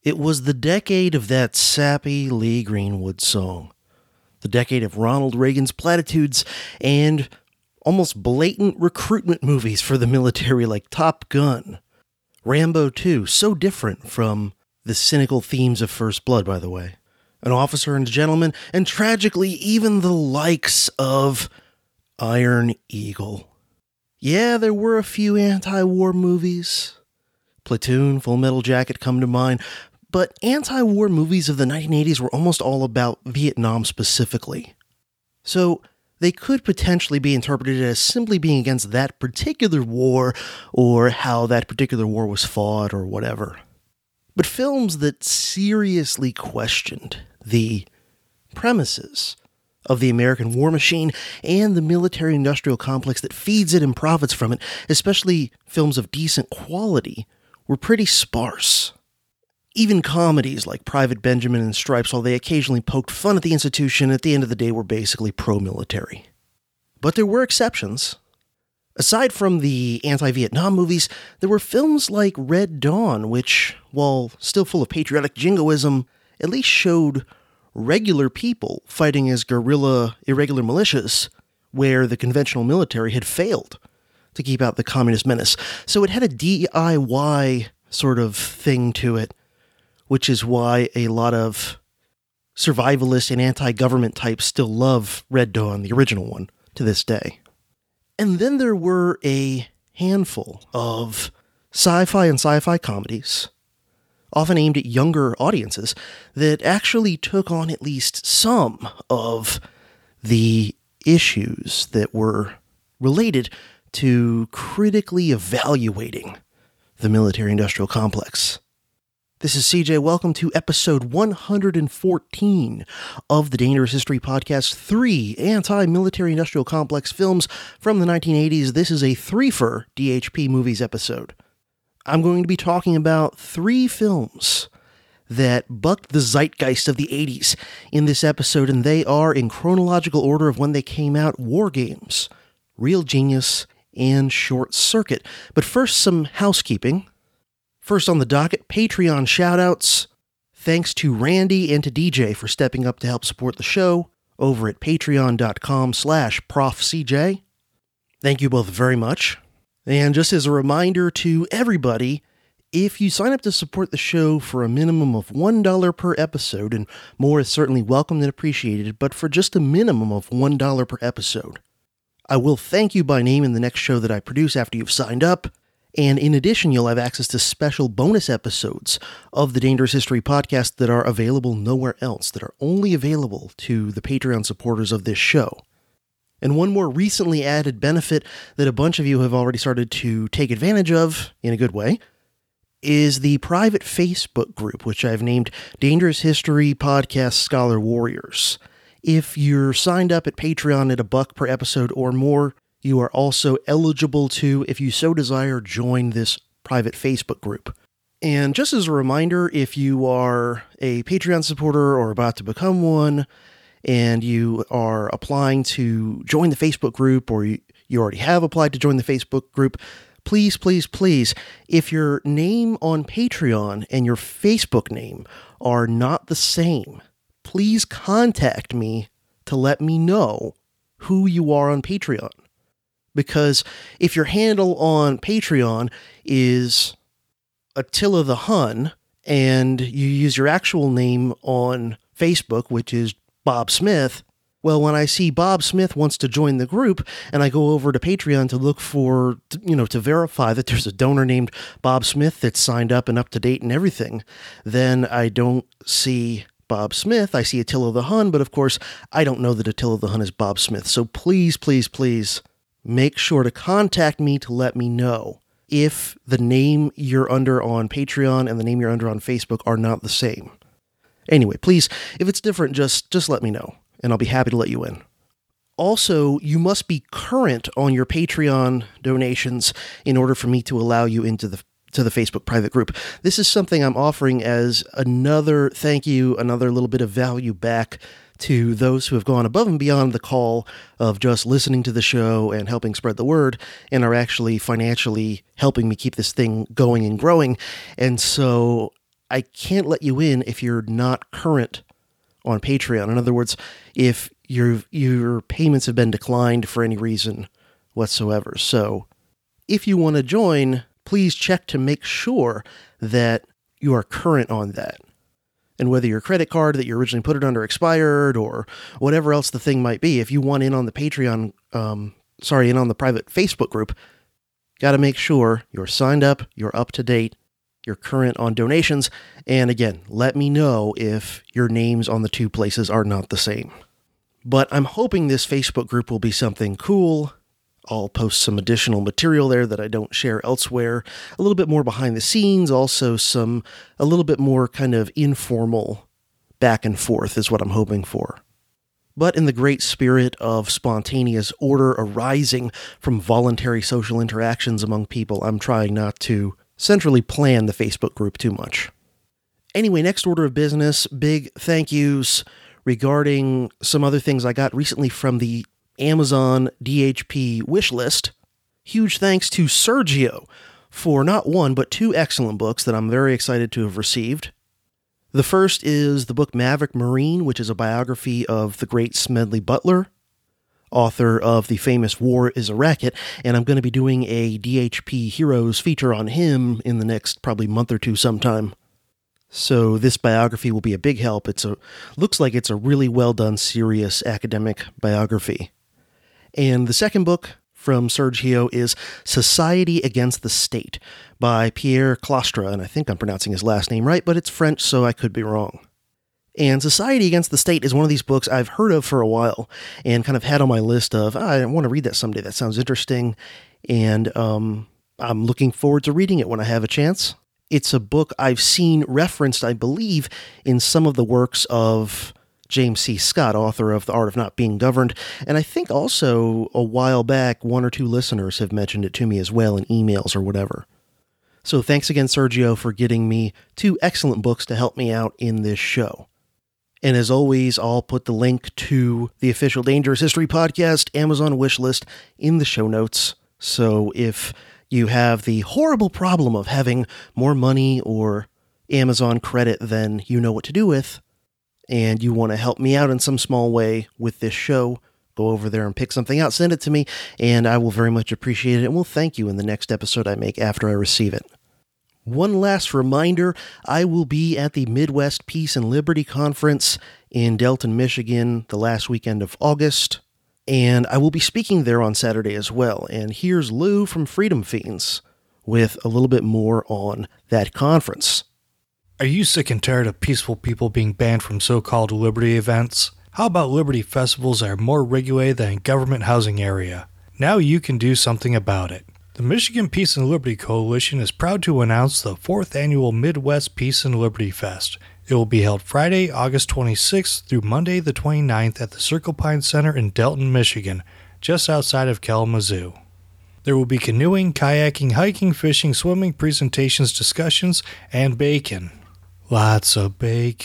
It was the decade of that sappy Lee Greenwood song. The decade of Ronald Reagan's platitudes and almost blatant recruitment movies for the military like Top Gun. Rambo 2, so different from the cynical themes of First Blood, by the way. An Officer and a Gentleman, and tragically even the likes of Iron Eagle. Yeah, there were a few anti-war movies. Platoon, Full Metal Jacket come to mind, but anti-war movies of the 1980s were almost all about Vietnam specifically. So they could potentially be interpreted as simply being against that particular war or how that particular war was fought or whatever. But films that seriously questioned the premises of the American war machine and the military-industrial complex that feeds it and profits from it, especially films of decent quality, were pretty sparse. Even comedies like Private Benjamin and Stripes, while they occasionally poked fun at the institution, at the end of the day were basically pro-military. But there were exceptions. Aside from the anti-Vietnam movies, there were films like Red Dawn, which, while still full of patriotic jingoism, at least showed regular people fighting as guerrilla, irregular militias, where the conventional military had failed to keep out the communist menace. So it had a DIY sort of thing to it, which is why a lot of survivalist and anti-government types still love Red Dawn, the original one, to this day. And then there were a handful of sci-fi and sci-fi comedies, often aimed at younger audiences, that actually took on at least some of the issues that were related to critically evaluating the military-industrial complex. This is CJ. Welcome to episode 114 of the Dangerous History Podcast, 3 anti-military-industrial complex films from the 1980s. This is a threefer DHP Movies episode. I'm going to be talking about 3 films that bucked the zeitgeist of the 80s in this episode, and they are, in chronological order of when they came out, War Games, Real Genius, and Short Circuit. But first, some housekeeping. First on the docket, Patreon shoutouts. Thanks to Randy and to DJ for stepping up to help support the show over at patreon.com/profcj. Thank you both very much. And just as a reminder to everybody, if you sign up to support the show for a minimum of $1 per episode, and more is certainly welcomed and appreciated, but for just a minimum of $1 per episode, I will thank you by name in the next show that I produce after you've signed up. And in addition, you'll have access to special bonus episodes of the Dangerous History Podcast that are available nowhere else, that are only available to the Patreon supporters of this show. And one more recently added benefit that a bunch of you have already started to take advantage of, in a good way, is the private Facebook group, which I've named Dangerous History Podcast Scholar Warriors. If you're signed up at Patreon at $1 per episode or more, you are also eligible to, if you so desire, join this private Facebook group. And just as a reminder, if you are a Patreon supporter or about to become one, and you are applying to join the Facebook group, or you already have applied to join the Facebook group, please, please, please, if your name on Patreon and your Facebook name are not the same, please contact me to let me know who you are on Patreon. Because if your handle on Patreon is Attila the Hun, and you use your actual name on Facebook, which is Bob Smith, well, when I see Bob Smith wants to join the group, and I go over to Patreon to look for, to verify that there's a donor named Bob Smith that's signed up and up to date and everything, then I don't see Bob Smith, I see Attila the Hun, but of course, I don't know that Attila the Hun is Bob Smith. So please, please, please, make sure to contact me to let me know if the name you're under on Patreon and the name you're under on Facebook are not the same. Anyway, please, if it's different, just let me know, and I'll be happy to let you in. Also, you must be current on your Patreon donations in order for me to allow you into the Facebook private group. This is something I'm offering as another thank you, another little bit of value back to those who have gone above and beyond the call of just listening to the show and helping spread the word, and are actually financially helping me keep this thing going and growing. And so I can't let you in if you're not current on Patreon. In other words, if your payments have been declined for any reason whatsoever. So if you want to join, please check to make sure that you are current on that. And whether your credit card that you originally put it under expired or whatever else the thing might be, if you want in on the Patreon, in on the private Facebook group, got to make sure you're signed up, you're up to date, you're current on donations, and again, let me know if your names on the two places are not the same. But I'm hoping this Facebook group will be something cool. I'll post some additional material there that I don't share elsewhere, a little bit more behind the scenes, also a little bit more kind of informal back and forth is what I'm hoping for. But in the great spirit of spontaneous order arising from voluntary social interactions among people, I'm trying not to centrally plan the Facebook group too much. Anyway, next order of business, big thank yous regarding some other things I got recently from the Amazon DHP wish list. Huge thanks to Sergio for not one, but two excellent books that I'm very excited to have received. The first is the book Maverick Marine, which is a biography of the great Smedley Butler, author of the famous War is a Racket, and I'm going to be doing a DHP Heroes feature on him in the next probably month or two sometime. So this biography will be a big help. Looks like it's a really well done, serious academic biography. And the second book from Sergio is Society Against the State by Pierre Clastre, and I think I'm pronouncing his last name right, but it's French, so I could be wrong. And Society Against the State is one of these books I've heard of for a while and kind of had on my list of, I want to read that someday. That sounds interesting. And I'm looking forward to reading it when I have a chance. It's a book I've seen referenced, I believe, in some of the works of James C. Scott, author of The Art of Not Being Governed. And I think also a while back, one or two listeners have mentioned it to me as well in emails or whatever. So thanks again, Sergio, for getting me two excellent books to help me out in this show. And as always, I'll put the link to the official Dangerous History Podcast Amazon wishlist in the show notes. So if you have the horrible problem of having more money or Amazon credit than you know what to do with, and you want to help me out in some small way with this show, go over there and pick something out, send it to me, and I will very much appreciate it, and will thank you in the next episode I make after I receive it. One last reminder, I will be at the Midwest Peace and Liberty Conference in Delton, Michigan, the last weekend of August, and I will be speaking there on Saturday as well. And here's Lou from Freedom Fiends with a little bit more on that conference. Are you sick and tired of peaceful people being banned from so-called Liberty events? How about Liberty festivals that are more regulated than a government housing area? Now you can do something about it. The Michigan Peace and Liberty Coalition is proud to announce the 4th annual Midwest Peace and Liberty Fest. It will be held Friday, August 26th through Monday the 29th at the Circle Pine Center in Delton, Michigan, just outside of Kalamazoo. There will be canoeing, kayaking, hiking, fishing, swimming, presentations, discussions, and bacon. Lots of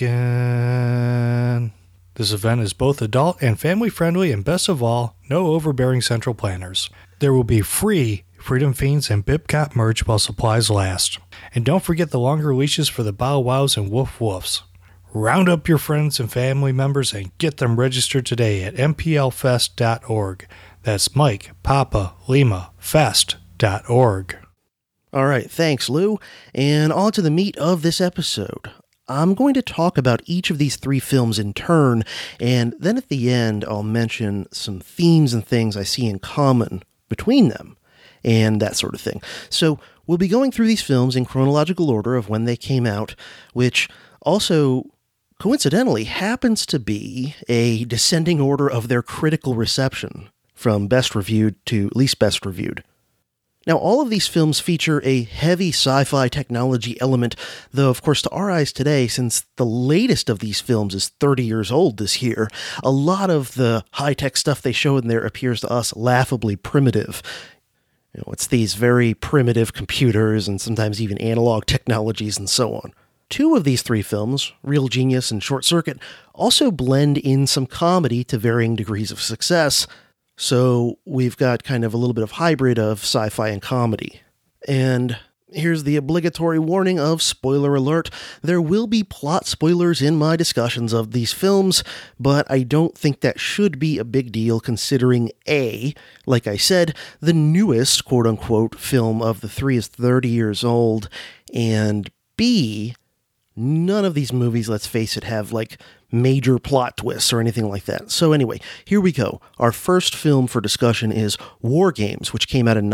bacon. This event is both adult and family friendly, and best of all, no overbearing central planners. There will be free Freedom Fiends and Bibcop merch while supplies last. And don't forget the longer leashes for the Bow Wows and Woof Woofs. Round up your friends and family members and get them registered today at mplfest.org. That's Mike, Papa, Lima, Fest.org. All right, thanks, Lou. And on to the meat of this episode. I'm going to talk about each of these three films in turn, and then at the end I'll mention some themes and things I see in common between them, and that sort of thing. So we'll be going through these films in chronological order of when they came out, which also coincidentally happens to be a descending order of their critical reception, from best reviewed to least best reviewed. Now, all of these films feature a heavy sci-fi technology element, though, of course, to our eyes today, since the latest of these films is 30 years old this year, a lot of the high-tech stuff they show in there appears to us laughably primitive. You know, it's these very primitive computers and sometimes even analog technologies and so on. Two of these three films, Real Genius and Short Circuit, also blend in some comedy to varying degrees of success. So we've got kind of a little bit of hybrid of sci-fi and comedy. And Here's the obligatory warning of spoiler alert. There will be plot spoilers in my discussions of these films, but I don't think that should be a big deal considering A, like I said, the newest quote-unquote film of the three is 30 years old, and B, none of these movies, let's face it, have like major plot twists or anything like that. So anyway, here we go. Our first film for discussion is War Games, which came out in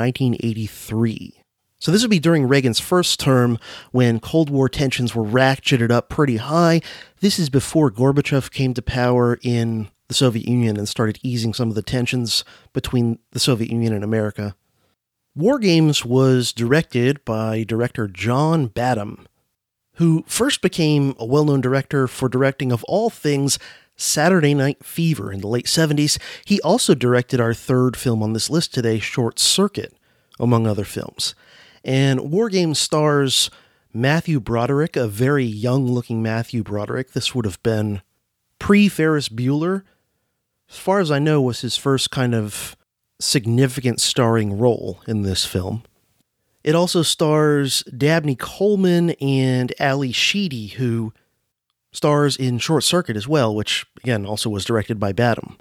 1983. So this would be during Reagan's first term when Cold War tensions were ratcheted up pretty high. This is before Gorbachev came to power in the Soviet Union and started easing some of the tensions between the Soviet Union and America. War Games was directed by director John Badham, who first became a well-known director for directing, of all things, Saturday Night Fever in the late 70s. He also directed our third film on this list today, Short Circuit, among other films. And War Games stars Matthew Broderick, a very young-looking Matthew Broderick. This would have been pre-Ferris Bueller. As far as I know, was his first kind of significant starring role in this film. It also stars Dabney Coleman and Ali Sheedy, who stars in Short Circuit as well, which, again, also was directed by Badham.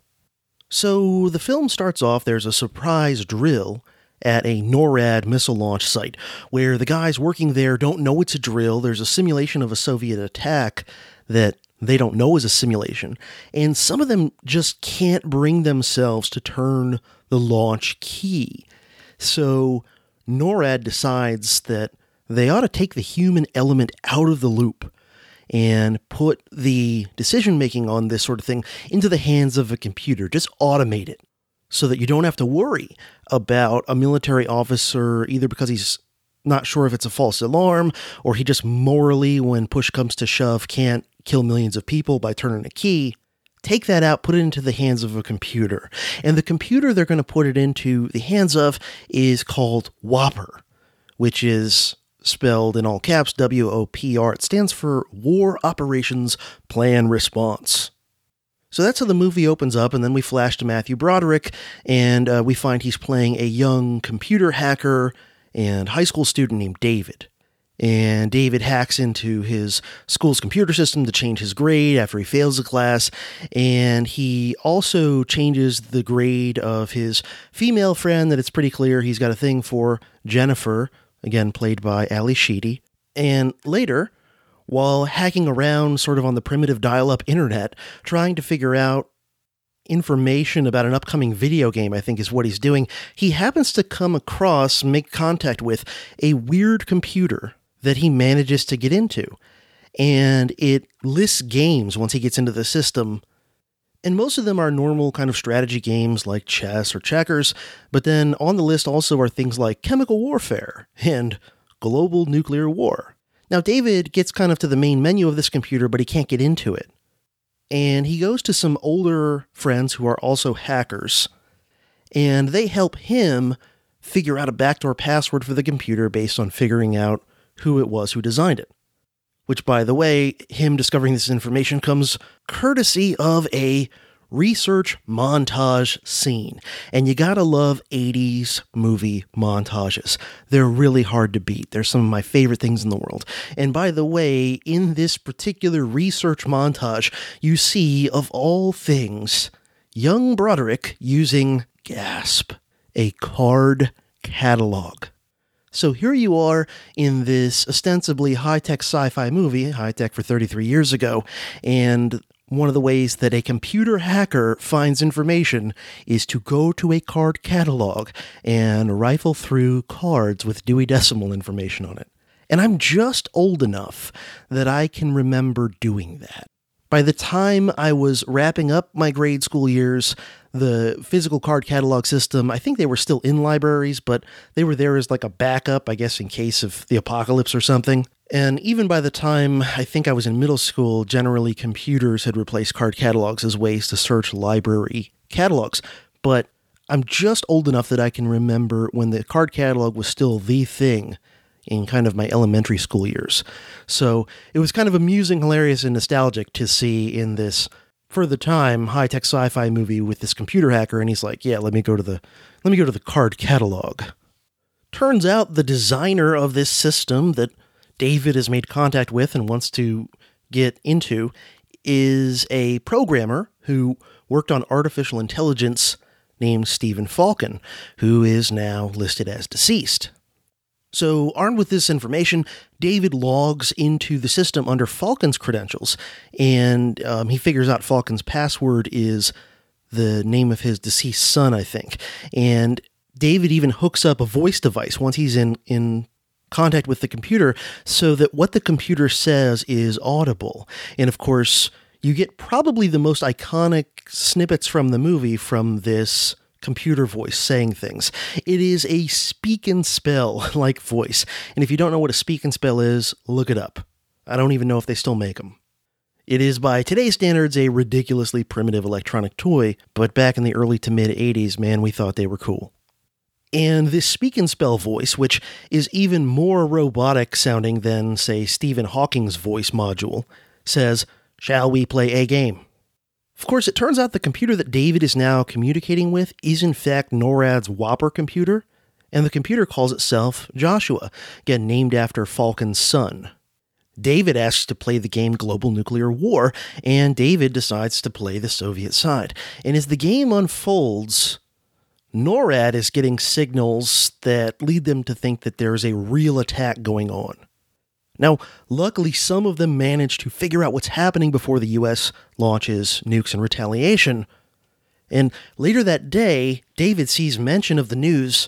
So the film starts off, there's a surprise drill at a NORAD missile launch site, where the guys working there don't know it's a drill. There's a simulation of a Soviet attack that they don't know is a simulation, and some of them just can't bring themselves to turn the launch key. So NORAD decides that they ought to take the human element out of the loop and put the decision-making on this sort of thing into the hands of a computer. Just automate it, so that you don't have to worry about a military officer, either because he's not sure if it's a false alarm, or he just morally, when push comes to shove, can't kill millions of people by turning a key. Take that out, put it into the hands of a computer. And the computer they're going to put it into the hands of is called WOPR, which is spelled in all caps, WOPR. It stands for War Operations Plan Response. So that's how the movie opens up, and then we flash to Matthew Broderick, and we find he's playing a young computer hacker and high school student named David. And David hacks into his school's computer system to change his grade after he fails a class, and he also changes the grade of his female friend that it's pretty clear he's got a thing for, Jennifer, again played by Ali Sheedy. And later, while hacking around sort of on the primitive dial-up internet, trying to figure out information about an upcoming video game, I think is what he's doing, he happens to make contact with a weird computer that he manages to get into. And it lists games once he gets into the system. And most of them are normal kind of strategy games like chess or checkers, but then on the list also are things like chemical warfare and global nuclear war. Now, David gets kind of to the main menu of this computer, but he can't get into it. And he goes to some older friends who are also hackers, and they help him figure out a backdoor password for the computer based on figuring out who it was who designed it. Which, by the way, him discovering this information comes courtesy of a research montage scene. And you gotta love 80s movie montages. They're really hard to beat. They're some of my favorite things in the world. And by the way, in this particular research montage, you see, of all things, young Broderick using, gasp, a card catalog. So here you are in this ostensibly high-tech sci-fi movie, high-tech for 33 years ago, and one of the ways that a computer hacker finds information is to go to a card catalog and rifle through cards with Dewey Decimal information on it. And I'm just old enough that I can remember doing that. By the time I was wrapping up my grade school years, the physical card catalog system, I think they were still in libraries, but they were there as like a backup, I guess, in case of the apocalypse or something. And even by the time I think I was in middle school, generally computers had replaced card catalogs as ways to search library catalogs. But I'm just old enough that I can remember when the card catalog was still the thing in kind of my elementary school years. So it was kind of amusing, hilarious, and nostalgic to see in this, for the time, high-tech sci-fi movie with this computer hacker, and he's like, yeah, let me go to the card catalog. Turns out the designer of this system that David has made contact with and wants to get into is a programmer who worked on artificial intelligence named Stephen Falcon, who is now listed as deceased. So, armed with this information, David logs into the system under Falcon's credentials, and he figures out Falcon's password is the name of his deceased son, I think. And David even hooks up a voice device once he's in contact with the computer so that what the computer says is audible. And of course, you get probably the most iconic snippets from the movie from this computer voice saying things. It is a speak and spell like voice. And if you don't know what a speak and spell is, look it up. I don't even know if they still make them. It is by today's standards a ridiculously primitive electronic toy, but back in the early to mid 80s, man, we thought they were cool. And this speak and spell voice, which is even more robotic sounding than, say, Stephen Hawking's voice module, says, "Shall we play a game?" Of course, it turns out the computer that David is now communicating with is in fact NORAD's Whopper computer, and the computer calls itself Joshua, again named after Falcon's son. David asks to play the game Global Nuclear War, and David decides to play the Soviet side. And as the game unfolds, NORAD is getting signals that lead them to think that there's a real attack going on. Now, luckily, some of them manage to figure out what's happening before the U.S. launches nukes in retaliation. And later that day, David sees mention on the news,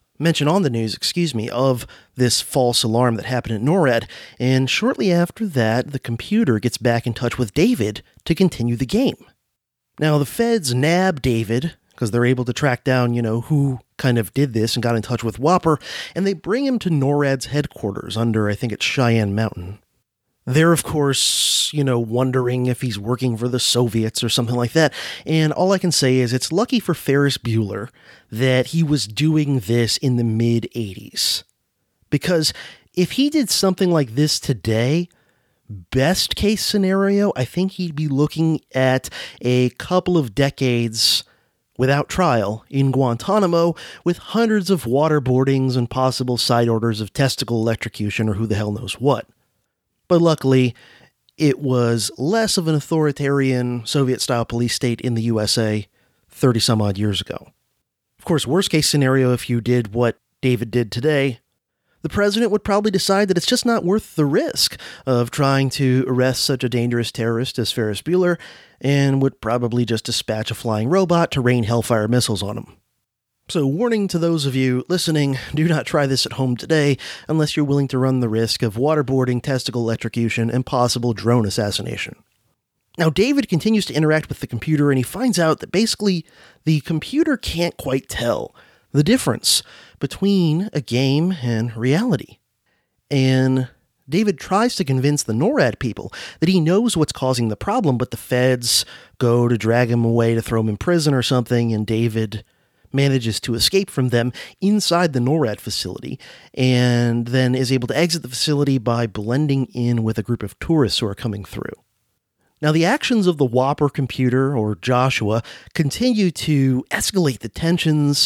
of this false alarm that happened at NORAD. And shortly after that, the computer gets back in touch with David to continue the game. Now, the feds nab David because they're able to track down, who kind of did this and got in touch with Whopper, and they bring him to NORAD's headquarters under, I think it's Cheyenne Mountain. They're, of course, wondering if he's working for the Soviets or something like that, and all I can say is it's lucky for Ferris Bueller that he was doing this in the mid-'80s. Because if he did something like this today, best case scenario, I think he'd be looking at a couple of decades without trial in Guantanamo with hundreds of waterboardings and possible side orders of testicle electrocution or who the hell knows what. But luckily, it was less of an authoritarian Soviet-style police state in the USA 30-some-odd years ago. Of course, worst case scenario, if you did what David did today, the president would probably decide that it's just not worth the risk of trying to arrest such a dangerous terrorist as Ferris Bueller, and would probably just dispatch a flying robot to rain Hellfire missiles on him. So, warning to those of you listening, do not try this at home today unless you're willing to run the risk of waterboarding, testicle electrocution, and possible drone assassination. Now, David continues to interact with the computer, and he finds out that basically the computer can't quite tell the difference between a game and reality. And David tries to convince the NORAD people that he knows what's causing the problem, but the feds go to drag him away to throw him in prison or something, and David manages to escape from them inside the NORAD facility, and then is able to exit the facility by blending in with a group of tourists who are coming through. Now, the actions of the Whopper computer, or Joshua, continue to escalate the tensions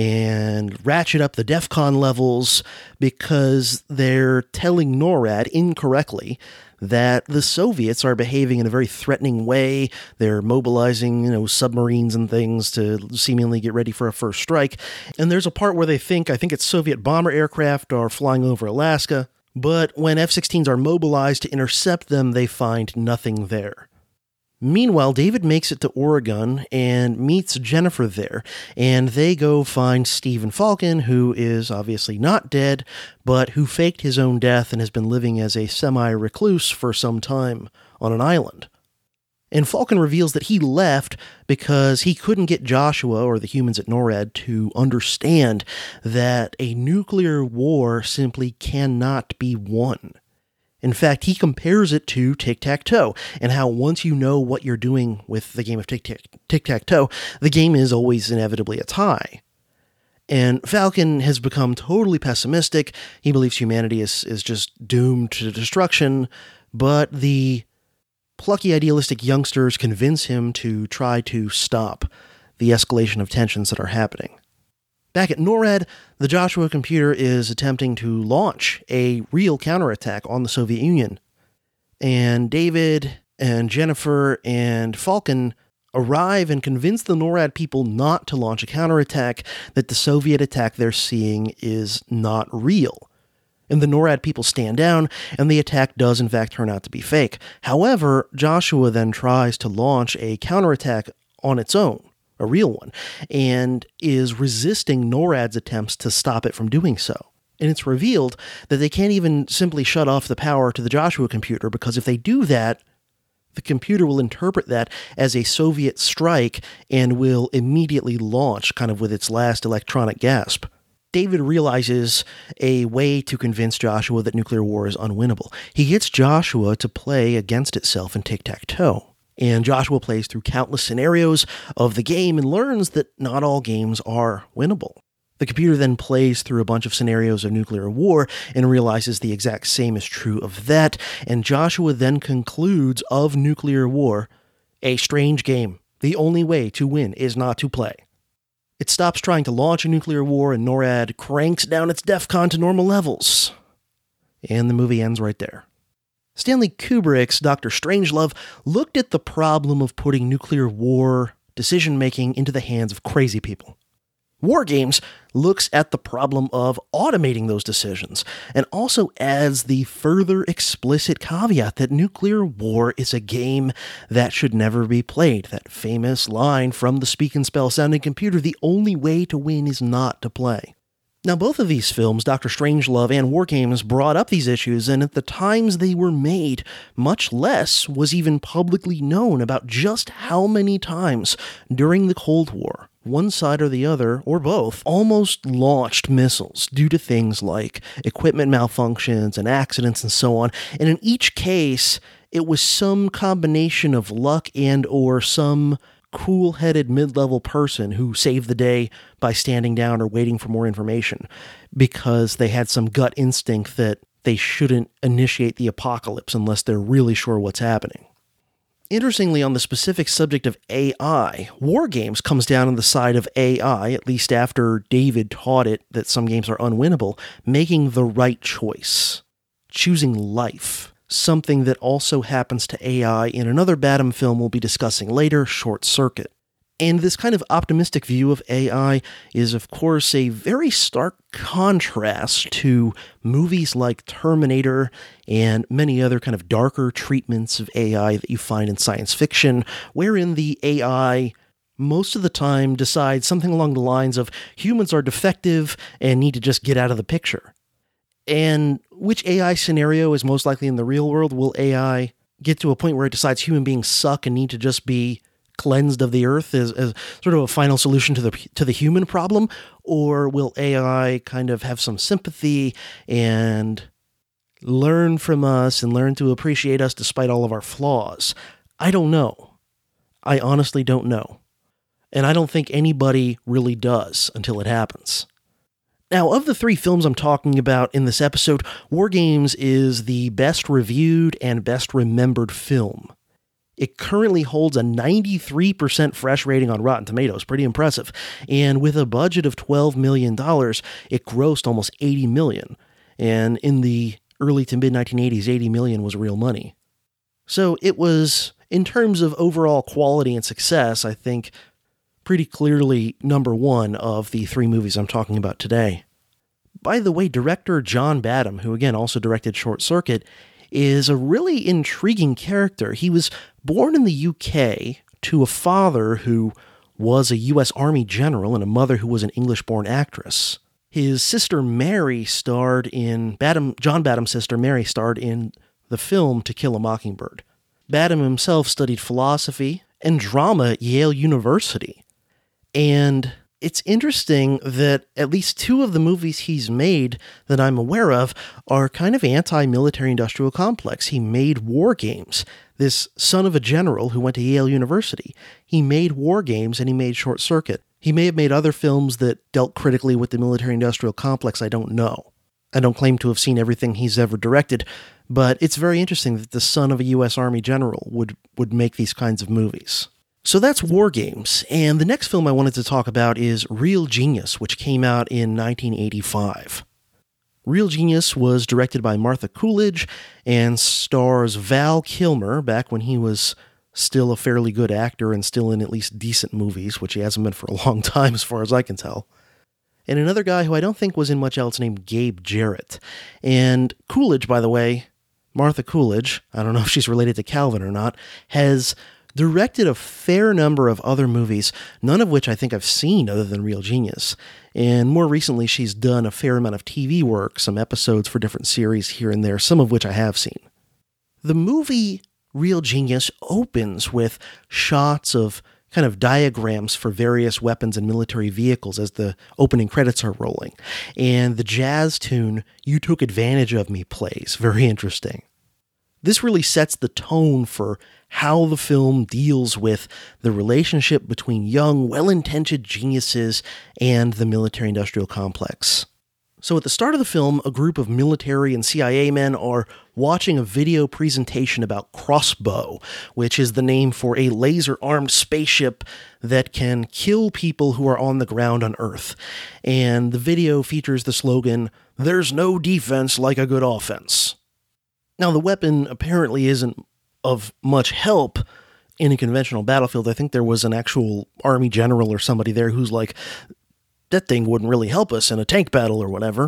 and ratchet up the DEFCON levels because they're telling NORAD incorrectly that the Soviets are behaving in a very threatening way. They're mobilizing, submarines and things to seemingly get ready for a first strike. And there's a part where I think it's Soviet bomber aircraft are flying over Alaska. But when F-16s are mobilized to intercept them, they find nothing there. Meanwhile, David makes it to Oregon and meets Jennifer there, and they go find Stephen Falcon, who is obviously not dead, but who faked his own death and has been living as a semi-recluse for some time on an island. And Falcon reveals that he left because he couldn't get Joshua or the humans at NORAD to understand that a nuclear war simply cannot be won. In fact, he compares it to tic-tac-toe, and how once you know what you're doing with the game of tic-tac-toe, the game is always inevitably a tie. And Falcon has become totally pessimistic. He believes humanity is just doomed to destruction, but the plucky, idealistic youngsters convince him to try to stop the escalation of tensions that are happening. Back at NORAD, the Joshua computer is attempting to launch a real counterattack on the Soviet Union. And David and Jennifer and Falcon arrive and convince the NORAD people not to launch a counterattack, that the Soviet attack they're seeing is not real. And the NORAD people stand down, and the attack does in fact turn out to be fake. However, Joshua then tries to launch a counterattack on its own, a real one, and is resisting NORAD's attempts to stop it from doing so. And it's revealed that they can't even simply shut off the power to the Joshua computer, because if they do that, the computer will interpret that as a Soviet strike and will immediately launch, kind of with its last electronic gasp. David realizes a way to convince Joshua that nuclear war is unwinnable. He gets Joshua to play against itself in tic-tac-toe. And Joshua plays through countless scenarios of the game and learns that not all games are winnable. The computer then plays through a bunch of scenarios of nuclear war and realizes the exact same is true of that, and Joshua then concludes of nuclear war, a strange game. The only way to win is not to play. It stops trying to launch a nuclear war, and NORAD cranks down its DEFCON to normal levels. And the movie ends right there. Stanley Kubrick's Dr. Strangelove looked at the problem of putting nuclear war decision-making into the hands of crazy people. War Games looks at the problem of automating those decisions, and also adds the further explicit caveat that nuclear war is a game that should never be played. That famous line from the Speak and Spell sounding computer, the only way to win is not to play. Now, both of these films, Dr. Strangelove and War Games, brought up these issues, and at the times they were made, much less was even publicly known about just how many times during the Cold War one side or the other, or both, almost launched missiles due to things like equipment malfunctions and accidents and so on. And in each case, it was some combination of luck and or some cool-headed mid-level person who saved the day by standing down or waiting for more information because they had some gut instinct that they shouldn't initiate the apocalypse unless they're really sure what's happening. Interestingly, on the specific subject of AI, War Games comes down on the side of AI, at least after David taught it that some games are unwinnable, making the right choice, choosing life, something that also happens to AI in another Badham film we'll be discussing later, Short Circuit. And this kind of optimistic view of AI is, of course, a very stark contrast to movies like Terminator and many other kind of darker treatments of AI that you find in science fiction, wherein the AI most of the time decides something along the lines of humans are defective and need to just get out of the picture. And which AI scenario is most likely in the real world? Will AI get to a point where it decides human beings suck and need to just be cleansed of the earth as sort of a final solution to the human problem? Or will AI kind of have some sympathy and learn from us and learn to appreciate us despite all of our flaws? I don't know. I honestly don't know. And I don't think anybody really does until it happens. Now, of the three films I'm talking about in this episode, War Games is the best reviewed and best remembered film. It currently holds a 93% fresh rating on Rotten Tomatoes, pretty impressive. And with a budget of $12 million, it grossed almost $80 million. And in the early to mid-1980s, $80 million was real money. So it was, in terms of overall quality and success, I think, pretty clearly number one of the three movies I'm talking about today. By the way, director John Badham, who again also directed Short Circuit, is a really intriguing character. He was born in the UK to a father who was a U.S. Army general and a mother who was an English-born actress. His sister Mary starred in John Badham's sister Mary starred in the film To Kill a Mockingbird. Badham himself studied philosophy and drama at Yale University. And it's interesting that at least two of the movies he's made that I'm aware of are kind of anti-military industrial complex. He made War Games, this son of a general who went to Yale University. He made War Games and he made Short Circuit. He may have made other films that dealt critically with the military industrial complex. I don't know. I don't claim to have seen everything he's ever directed, but it's very interesting that the son of a U.S. Army general would make these kinds of movies. So that's War Games, and the next film I wanted to talk about is Real Genius, which came out in 1985. Real Genius was directed by Martha Coolidge and stars Val Kilmer, back when he was still a fairly good actor and still in at least decent movies, which he hasn't been for a long time as far as I can tell. And another guy who I don't think was in much else named Gabe Jarrett. And Coolidge, by the way, Martha Coolidge, I don't know if she's related to Calvin or not, has directed a fair number of other movies, none of which I think I've seen other than Real Genius. And more recently, she's done a fair amount of TV work, some episodes for different series here and there, some of which I have seen. The movie Real Genius opens with shots of kind of diagrams for various weapons and military vehicles as the opening credits are rolling. And the jazz tune, You Took Advantage of Me, plays. Very interesting. This really sets the tone for how the film deals with the relationship between young, well-intentioned geniuses and the military-industrial complex. So at the start of the film, a group of military and CIA men are watching a video presentation about Crossbow, which is the name for a laser-armed spaceship that can kill people who are on the ground on Earth. And the video features the slogan, "There's no defense like a good offense." Now, the weapon apparently isn't of much help in a conventional battlefield. I think there was an actual army general or somebody there who's like, that thing wouldn't really help us in a tank battle or whatever.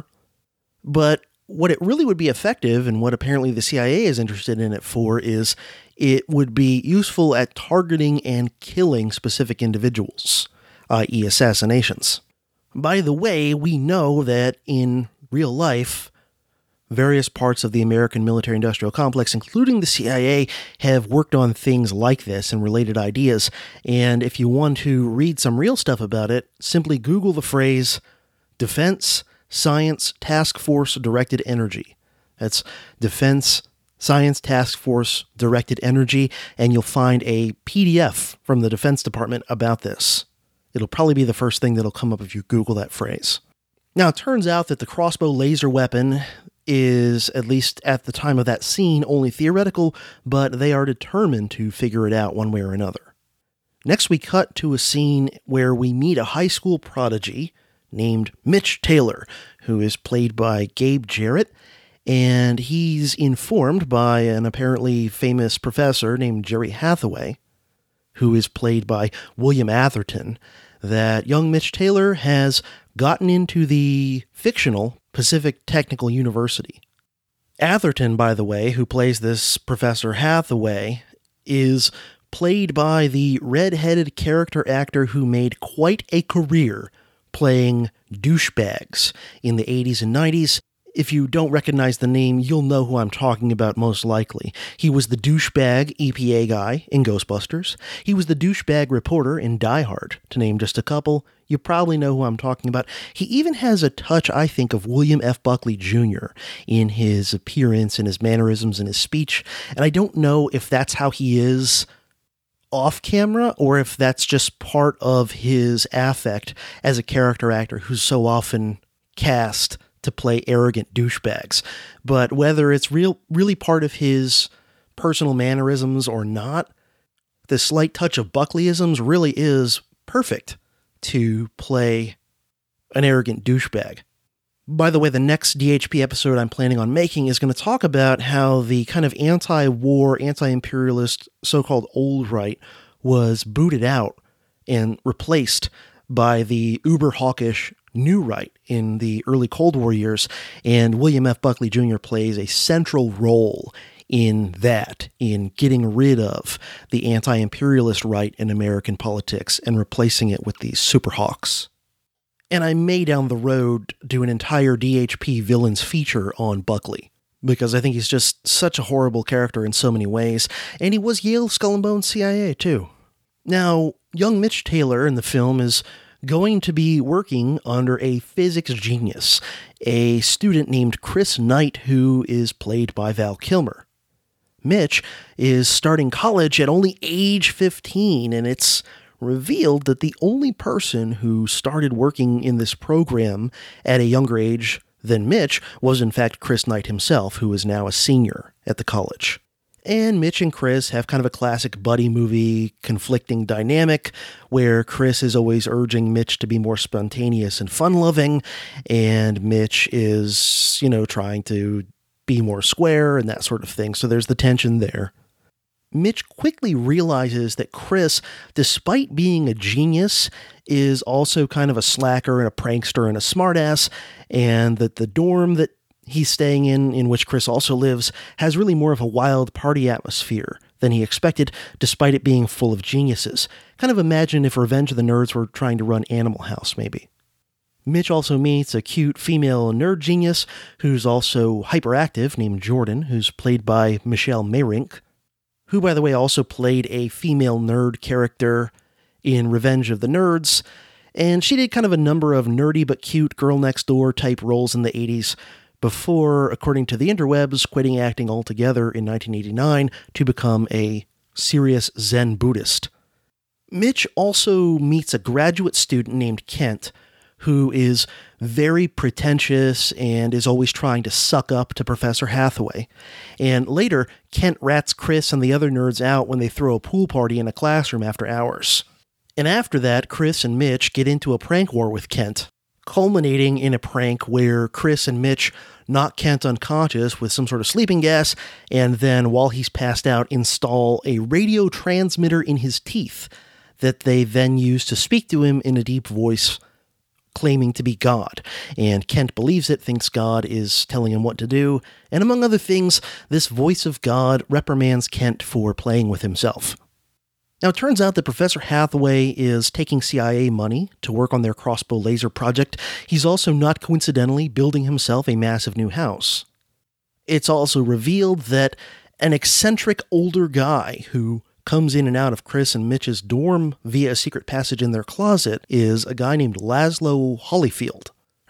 But what it really would be effective, and what apparently the CIA is interested in it for, is it would be useful at targeting and killing specific individuals, i.e. assassinations. By the way, we know that in real life, various parts of the American military-industrial complex, including the CIA, have worked on things like this and related ideas. And if you want to read some real stuff about it, simply Google the phrase Defense Science Task Force Directed Energy. That's Defense Science Task Force Directed Energy, and you'll find a PDF from the Defense Department about this. It'll probably be the first thing that'll come up if you Google that phrase. Now, it turns out that the crossbow laser weapon is, at least at the time of that scene, only theoretical, but they are determined to figure it out one way or another. Next, we cut to a scene where we meet a high school prodigy named Mitch Taylor, who is played by Gabe Jarrett, and he's informed by an apparently famous professor named Jerry Hathaway, who is played by William Atherton, that young Mitch Taylor has gotten into the fictional Pacific Technical University. Atherton, by the way, who plays this Professor Hathaway, is played by the red-headed character actor who made quite a career playing douchebags in the 80s and 90s. If you don't recognize the name, you'll know who I'm talking about most likely. He was the douchebag EPA guy in Ghostbusters. He was the douchebag reporter in Die Hard, to name just a couple. You probably know who I'm talking about. He even has a touch, I think, of William F. Buckley Jr. in his appearance and his mannerisms and his speech. And I don't know if that's how he is off camera or if that's just part of his affect as a character actor who's so often cast to play arrogant douchebags. But whether it's really part of his personal mannerisms or not, the slight touch of Buckleyisms really is perfect to play an arrogant douchebag. By the way, the next DHP episode I'm planning on making is going to talk about how the kind of anti-war, anti-imperialist, so-called old right was booted out and replaced by the uber-hawkish new right in the early Cold War years, and William F. Buckley Jr. plays a central role in that, in getting rid of the anti-imperialist right in American politics and replacing it with these superhawks. And I may down the road do an entire DHP villains feature on Buckley, because I think he's just such a horrible character in so many ways, and he was Yale Skull and Bones CIA too. Now, young Mitch Taylor in the film is going to be working under a physics genius, a student named Chris Knight, who is played by Val Kilmer. Mitch is starting college at only age 15, and it's revealed that the only person who started working in this program at a younger age than Mitch was in fact Chris Knight himself, who is now a senior at the college. And Mitch and Chris have kind of a classic buddy movie conflicting dynamic where Chris is always urging Mitch to be more spontaneous and fun-loving, and Mitch is, trying to be more square and that sort of thing. So there's the tension there. Mitch quickly realizes that Chris, despite being a genius, is also kind of a slacker and a prankster and a smartass, and that the dorm that he's staying in which Chris also lives, has really more of a wild party atmosphere than he expected, despite it being full of geniuses. Kind of imagine if Revenge of the Nerds were trying to run Animal House, maybe. Mitch also meets a cute female nerd genius who's also hyperactive named Jordan, who's played by Michelle Meyrink, who, by the way, also played a female nerd character in Revenge of the Nerds, and she did kind of a number of nerdy but cute girl-next-door type roles in the 80s, before, according to the interwebs, quitting acting altogether in 1989 to become a serious Zen Buddhist. Mitch also meets a graduate student named Kent, who is very pretentious and is always trying to suck up to Professor Hathaway. And later, Kent rats Chris and the other nerds out when they throw a pool party in a classroom after hours. And after that, Chris and Mitch get into a prank war with Kent, culminating in a prank where Chris and Mitch knock Kent unconscious with some sort of sleeping gas, and then while he's passed out, install a radio transmitter in his teeth that they then use to speak to him in a deep voice, claiming to be God. And Kent believes it, thinks God is telling him what to do, and among other things, this voice of God reprimands Kent for playing with himself. Now, it turns out that Professor Hathaway is taking CIA money to work on their crossbow laser project. He's also, not coincidentally, building himself a massive new house. It's also revealed that an eccentric older guy who comes in and out of Chris and Mitch's dorm via a secret passage in their closet is a guy named Laszlo Holyfeld.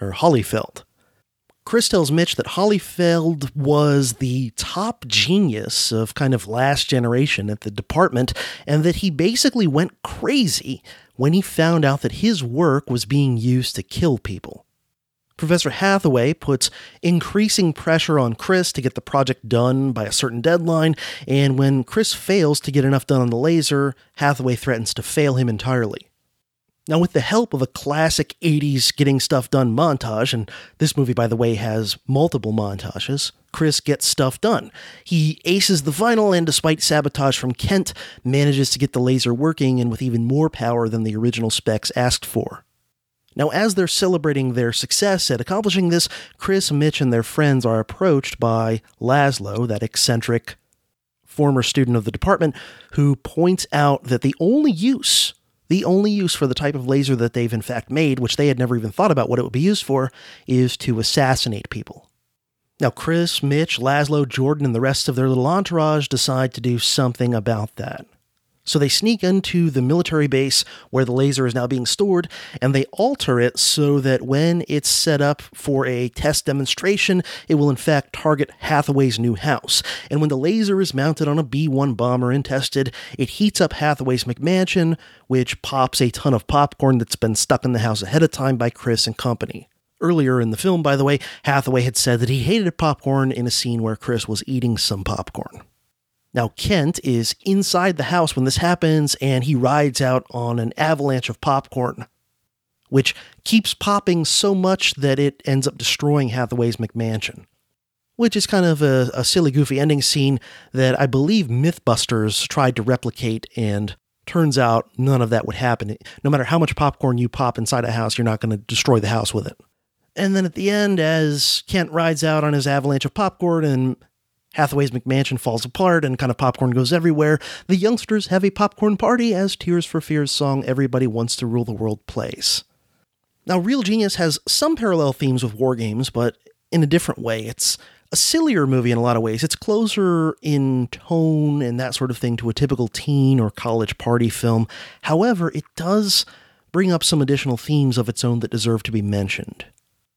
Chris tells Mitch that Holyfeld was the top genius of kind of last generation at the department, and that he basically went crazy when he found out that his work was being used to kill people. Professor Hathaway puts increasing pressure on Chris to get the project done by a certain deadline, and when Chris fails to get enough done on the laser, Hathaway threatens to fail him entirely. Now, with the help of a classic 80s getting stuff done montage, and this movie, by the way, has multiple montages, Chris gets stuff done. He aces the final, and despite sabotage from Kent, manages to get the laser working and with even more power than the original specs asked for. Now, as they're celebrating their success at accomplishing this, Chris, Mitch, and their friends are approached by Laszlo, that eccentric former student of the department, who points out that the only use for the type of laser that they've in fact made, which they had never even thought about what it would be used for, is to assassinate people. Now, Chris, Mitch, Laszlo, Jordan, and the rest of their little entourage decide to do something about that. So they sneak into the military base where the laser is now being stored, and they alter it so that when it's set up for a test demonstration, it will in fact target Hathaway's new house. And when the laser is mounted on a B-1 bomber and tested, it heats up Hathaway's McMansion, which pops a ton of popcorn that's been stuck in the house ahead of time by Chris and company. Earlier in the film, by the way, Hathaway had said that he hated popcorn in a scene where Chris was eating some popcorn. Now, Kent is inside the house when this happens, and he rides out on an avalanche of popcorn, which keeps popping so much that it ends up destroying Hathaway's McMansion, which is kind of a silly, goofy ending scene that I believe Mythbusters tried to replicate, and turns out none of that would happen. No matter how much popcorn you pop inside a house, you're not going to destroy the house with it. And then at the end, as Kent rides out on his avalanche of popcorn and Hathaway's McMansion falls apart and kind of popcorn goes everywhere, the youngsters have a popcorn party as Tears for Fears' song Everybody Wants to Rule the World plays. Now, Real Genius has some parallel themes with War Games, but in a different way. It's a sillier movie in a lot of ways. It's closer in tone and that sort of thing to a typical teen or college party film. However, it does bring up some additional themes of its own that deserve to be mentioned.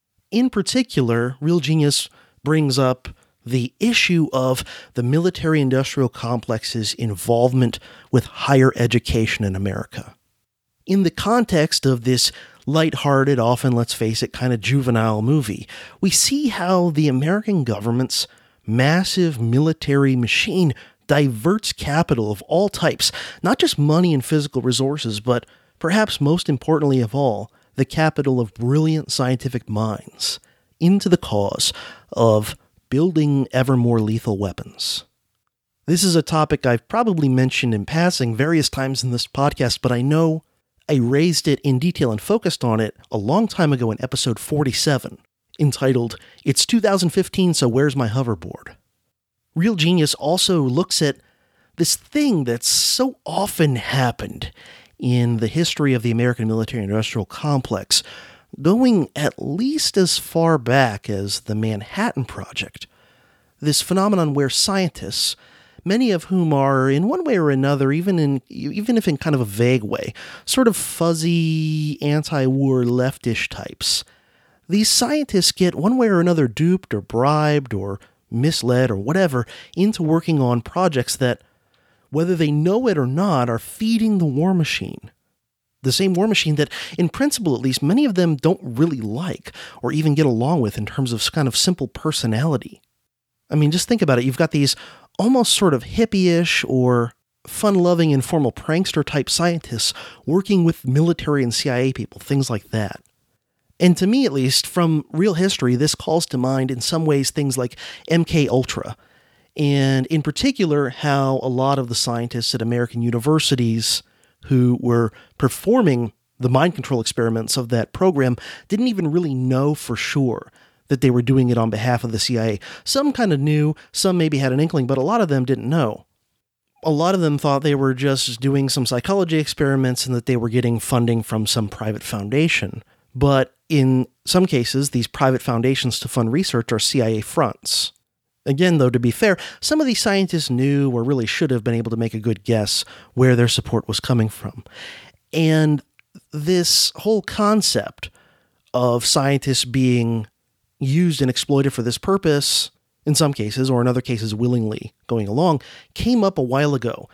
In particular, Real Genius brings up the issue of the military-industrial complex's involvement with higher education in America. In the context of this lighthearted, often, let's face it, kind of juvenile movie, we see how the American government's massive military machine diverts capital of all types, not just money and physical resources, but perhaps most importantly of all, the capital of brilliant scientific minds, into the cause of building ever more lethal weapons. This is a topic I've probably mentioned in passing various times in this podcast, but I know I raised it in detail and focused on it a long time ago in episode 47, entitled, "It's 2015, so where's my hoverboard?" Real Genius also looks at this thing that's so often happened in the history of the American military-industrial complex, going at least as far back as the Manhattan Project. This phenomenon where scientists, many of whom are in one way or another, even if in kind of a vague way, sort of fuzzy, anti-war leftish types, these scientists get one way or another duped or bribed or misled or whatever into working on projects that, whether they know it or not, are feeding the war machine. The same war machine that, in principle at least, many of them don't really like or even get along with in terms of kind of simple personality. I mean, just think about it. You've got these almost sort of hippie-ish or fun-loving informal prankster-type scientists working with military and CIA people, things like that. And to me, at least, from real history, this calls to mind in some ways things like MK Ultra, and in particular, how a lot of the scientists at American universities who were performing the mind control experiments of that program didn't even really know for sure that they were doing it on behalf of the CIA. Some kind of knew, some maybe had an inkling, but a lot of them didn't know. A lot of them thought they were just doing some psychology experiments and that they were getting funding from some private foundation. But in some cases, these private foundations to fund research are CIA fronts. Again, though, to be fair, some of these scientists knew or really should have been able to make a good guess where their support was coming from. And this whole concept of scientists being used and exploited for this purpose, in some cases, or in other cases willingly going along, came up a while ago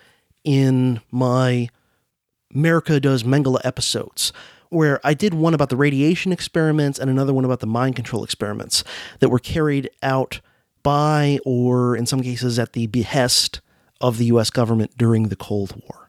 in my America Does Mengele episodes, where I did one about the radiation experiments and another one about the mind control experiments that were carried out by, or in some cases at the behest of the US government during the Cold War.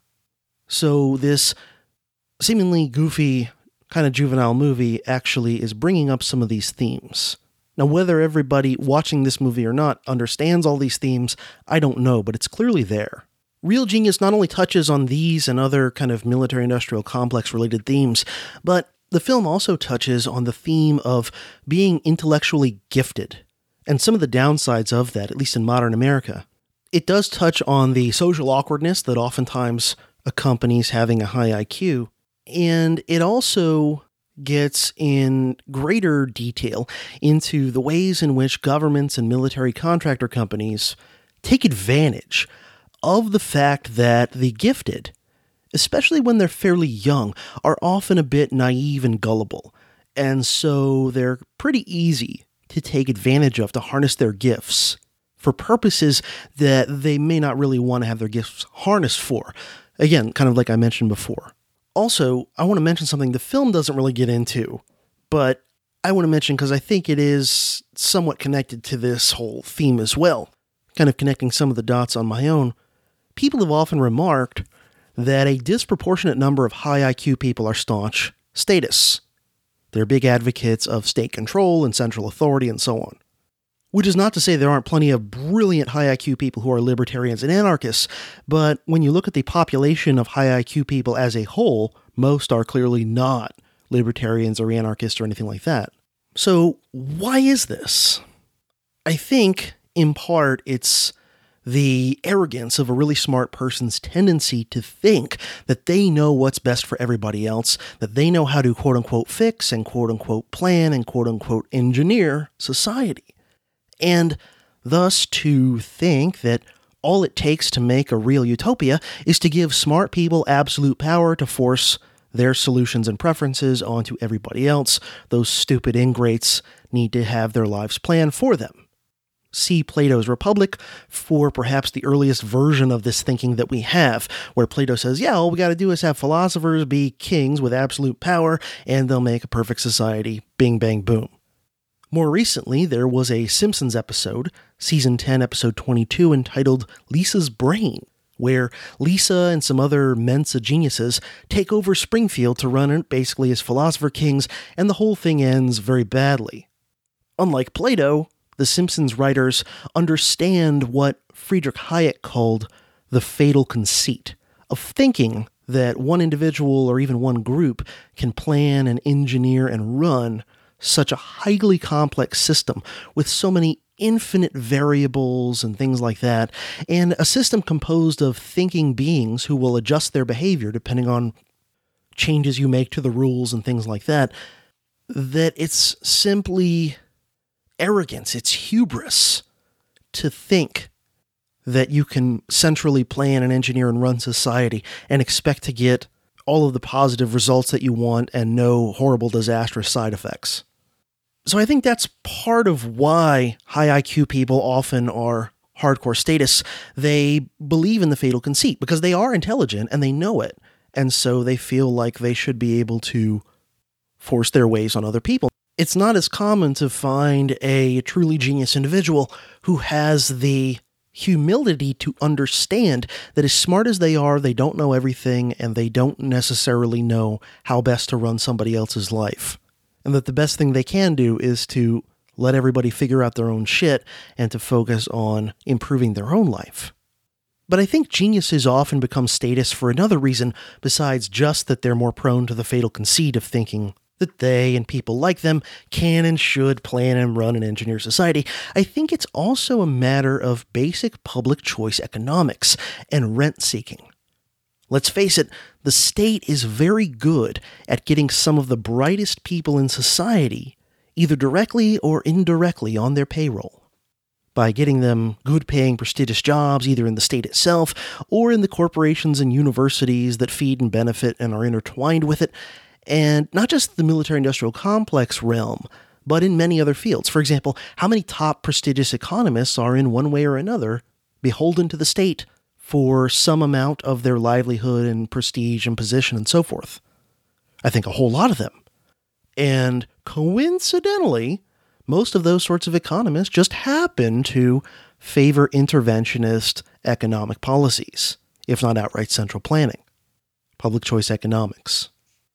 So this seemingly goofy, kind of juvenile movie actually is bringing up some of these themes. Now, whether everybody watching this movie or not understands all these themes, I don't know, but it's clearly there. Real Genius not only touches on these and other kind of military-industrial complex-related themes, but the film also touches on the theme of being intellectually gifted, and some of the downsides of that, at least in modern America. It does touch on the social awkwardness that oftentimes accompanies having a high IQ, and it also gets in greater detail into the ways in which governments and military contractor companies take advantage of the fact that the gifted, especially when they're fairly young, are often a bit naive and gullible, and so they're pretty easy to take advantage of, to harness their gifts for purposes that they may not really want to have their gifts harnessed for. Again, kind of like I mentioned before. Also, I want to mention something the film doesn't really get into, but I want to mention because I think it is somewhat connected to this whole theme as well, kind of connecting some of the dots on my own. People have often remarked that a disproportionate number of high IQ people are staunch statists. They're big advocates of state control and central authority and so on. Which is not to say there aren't plenty of brilliant high IQ people who are libertarians and anarchists, but when you look at the population of high IQ people as a whole, most are clearly not libertarians or anarchists or anything like that. So why is this? I think, in part, it's the arrogance of a really smart person's tendency to think that they know what's best for everybody else, that they know how to quote-unquote fix and quote-unquote plan and quote-unquote engineer society. And thus to think that all it takes to make a real utopia is to give smart people absolute power to force their solutions and preferences onto everybody else. Those stupid ingrates need to have their lives planned for them. See Plato's Republic for perhaps the earliest version of this thinking that we have, where Plato says, yeah, all we got to do is have philosophers be kings with absolute power, and they'll make a perfect society. Bing, bang, boom. More recently, there was a Simpsons episode, Season 10, Episode 22, entitled Lisa's Brain, where Lisa and some other Mensa geniuses take over Springfield to run it basically as Philosopher Kings, and the whole thing ends very badly. Unlike Plato, the Simpsons writers understand what Friedrich Hayek called the fatal conceit of thinking that one individual or even one group can plan and engineer and run such a highly complex system with so many infinite variables and things like that, and a system composed of thinking beings who will adjust their behavior depending on changes you make to the rules and things like that, that it's simply arrogance, it's hubris to think that you can centrally plan and engineer and run society and expect to get all of the positive results that you want and no horrible disastrous side effects. So I think that's part of why high IQ people often are hardcore status. They believe in the fatal conceit because they are intelligent and they know it. And so they feel like they should be able to force their ways on other people. It's not as common to find a truly genius individual who has the humility to understand that as smart as they are, they don't know everything and they don't necessarily know how best to run somebody else's life. And that the best thing they can do is to let everybody figure out their own shit and to focus on improving their own life. But I think geniuses often become status for another reason besides just that they're more prone to the fatal conceit of thinking that they and people like them can and should plan and run and engineer society. I think it's also a matter of basic public choice economics and rent-seeking. Let's face it, the state is very good at getting some of the brightest people in society, either directly or indirectly, on their payroll, by getting them good-paying, prestigious jobs either in the state itself or in the corporations and universities that feed and benefit and are intertwined with it, and not just the military-industrial complex realm, but in many other fields. For example, how many top prestigious economists are in one way or another beholden to the state for some amount of their livelihood and prestige and position and so forth? I think a whole lot of them. And coincidentally, most of those sorts of economists just happen to favor interventionist economic policies, if not outright central planning. Public choice economics.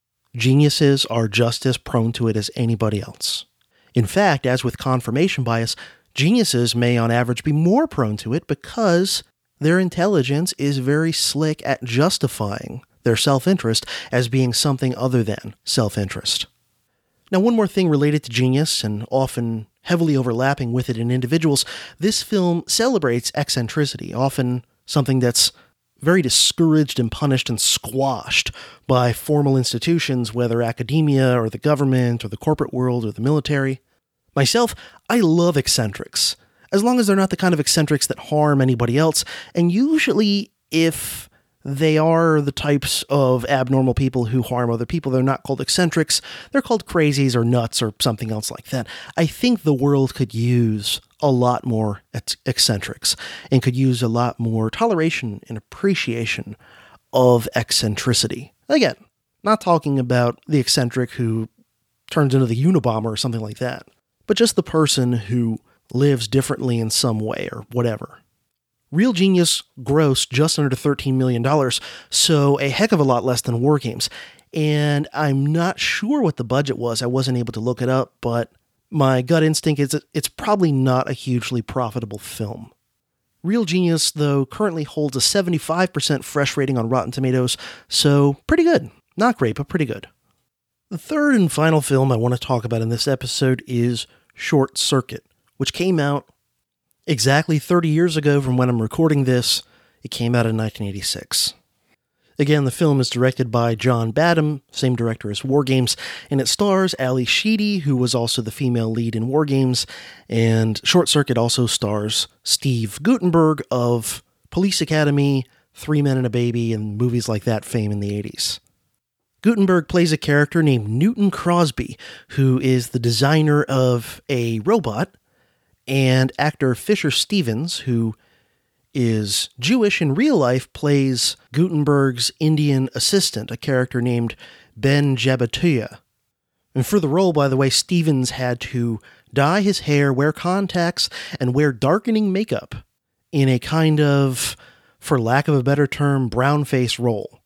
Geniuses are just as prone to it as anybody else. In fact, as with confirmation bias, geniuses may on average be more prone to it because their intelligence is very slick at justifying their self-interest as being something other than self-interest. Now, one more thing related to genius, and often heavily overlapping with it in individuals, this film celebrates eccentricity, often something that's very discouraged and punished and squashed by formal institutions, whether academia or the government or the corporate world or the military. Myself, I love eccentrics, as long as they're not the kind of eccentrics that harm anybody else, and usually if they are the types of abnormal people who harm other people, they're not called eccentrics, they're called crazies or nuts or something else like that. I think the world could use a lot more eccentrics and could use a lot more toleration and appreciation of eccentricity. Again, not talking about the eccentric who turns into the Unabomber or something like that, but just the person who lives differently in some way or whatever. Real Genius grossed just under $13 million, so a heck of a lot less than War Games. And I'm not sure what the budget was. I wasn't able to look it up, but my gut instinct is it's probably not a hugely profitable film. Real Genius, though, currently holds a 75% fresh rating on Rotten Tomatoes, so pretty good. Not great, but pretty good. The third and final film I want to talk about in this episode is Short Circuit, which came out exactly 30 years ago from when I'm recording this. It came out in 1986. Again, the film is directed by John Badham, same director as War Games, and it stars Ally Sheedy, who was also the female lead in War Games, and Short Circuit also stars Steve Guttenberg of Police Academy, Three Men and a Baby, and movies like that fame in the 80s. Guttenberg plays a character named Newton Crosby, who is the designer of a robot, and actor Fisher Stevens, who is Jewish in real life, plays Guttenberg's Indian assistant, a character named Ben Jabatuya, And for the role, by the way, Stevens had to dye his hair, wear contacts, and wear darkening makeup in a kind of, for lack of a better term, brown-face role.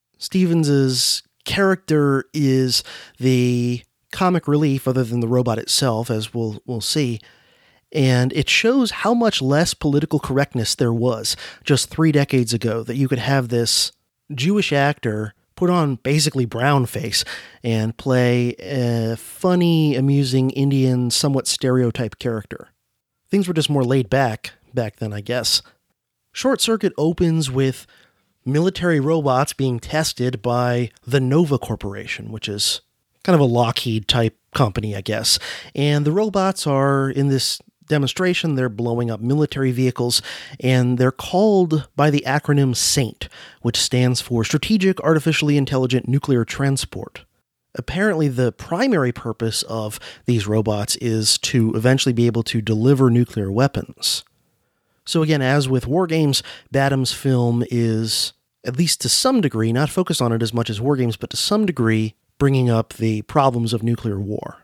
Stevens's character is the comic relief other than the robot itself, as we'll see, and it shows how much less political correctness there was just 3 decades ago, that you could have this Jewish actor put on basically brown face and play a funny, amusing Indian, somewhat stereotyped character. Things were just more laid back then, I guess. Short Circuit opens with military robots being tested by the Nova Corporation, which is kind of a Lockheed-type company, I guess. And the robots are in this demonstration, they're blowing up military vehicles, and they're called by the acronym SAINT, which stands for Strategic Artificially Intelligent Nuclear Transport. Apparently, the primary purpose of these robots is to eventually be able to deliver nuclear weapons. So again, as with War Games, Badham's film is, at least to some degree, not focused on it as much as War Games, but to some degree, bringing up the problems of nuclear war.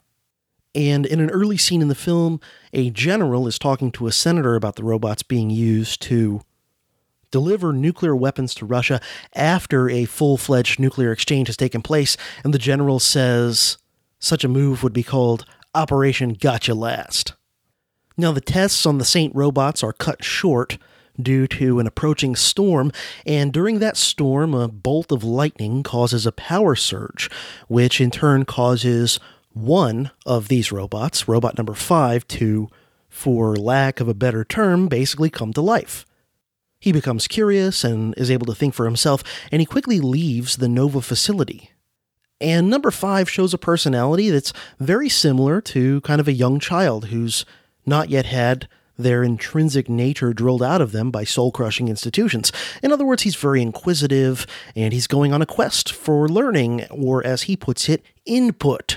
And in an early scene in the film, a general is talking to a senator about the robots being used to deliver nuclear weapons to Russia after a full-fledged nuclear exchange has taken place, and the general says such a move would be called Operation Gotcha Last. Now, the tests on the Saint robots are cut short due to an approaching storm, and during that storm, a bolt of lightning causes a power surge, which in turn causes one of these robots, robot number 5, to, for lack of a better term, basically come to life. He becomes curious and is able to think for himself, and he quickly leaves the Nova facility. And number 5 shows a personality that's very similar to kind of a young child who's not yet had their intrinsic nature drilled out of them by soul-crushing institutions. In other words, he's very inquisitive, and he's going on a quest for learning, or as he puts it, input.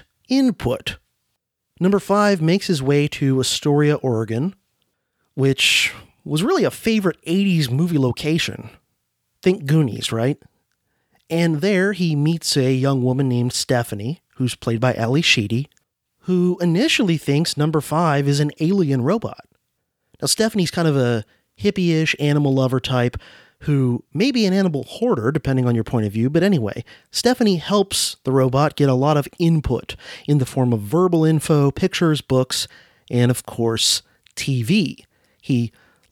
Number 5 makes his way to Astoria, Oregon, which was really a favorite 80s movie location. Think Goonies, right? And there he meets a young woman named Stephanie, who's played by Ali Sheedy, who initially thinks number 5 is an alien robot. Now, Stephanie's kind of a hippie-ish animal lover type who may be an animal hoarder, depending on your point of view, but anyway, Stephanie helps the robot get a lot of input in the form of verbal info, pictures, books, and of course, TV. He,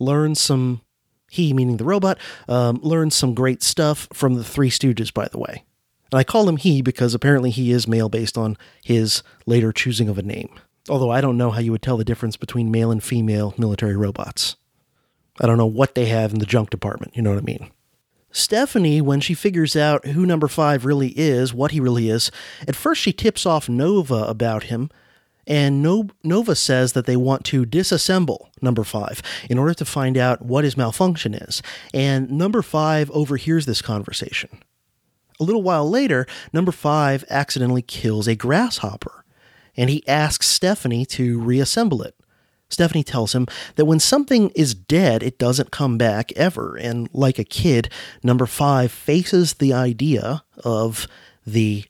meaning the robot, learns some great stuff from the Three Stooges, by the way. And I call him he because apparently he is male based on his later choosing of a name. Although I don't know how you would tell the difference between male and female military robots. I don't know what they have in the junk department, you know what I mean? Stephanie, when she figures out who number 5 really is, what he really is, at first she tips off Nova about him, and Nova says that they want to disassemble number 5 in order to find out what his malfunction is, and number 5 overhears this conversation. A little while later, number 5 accidentally kills a grasshopper, and he asks Stephanie to reassemble it. Stephanie tells him that when something is dead, it doesn't come back ever, and like a kid, number 5 faces the idea of the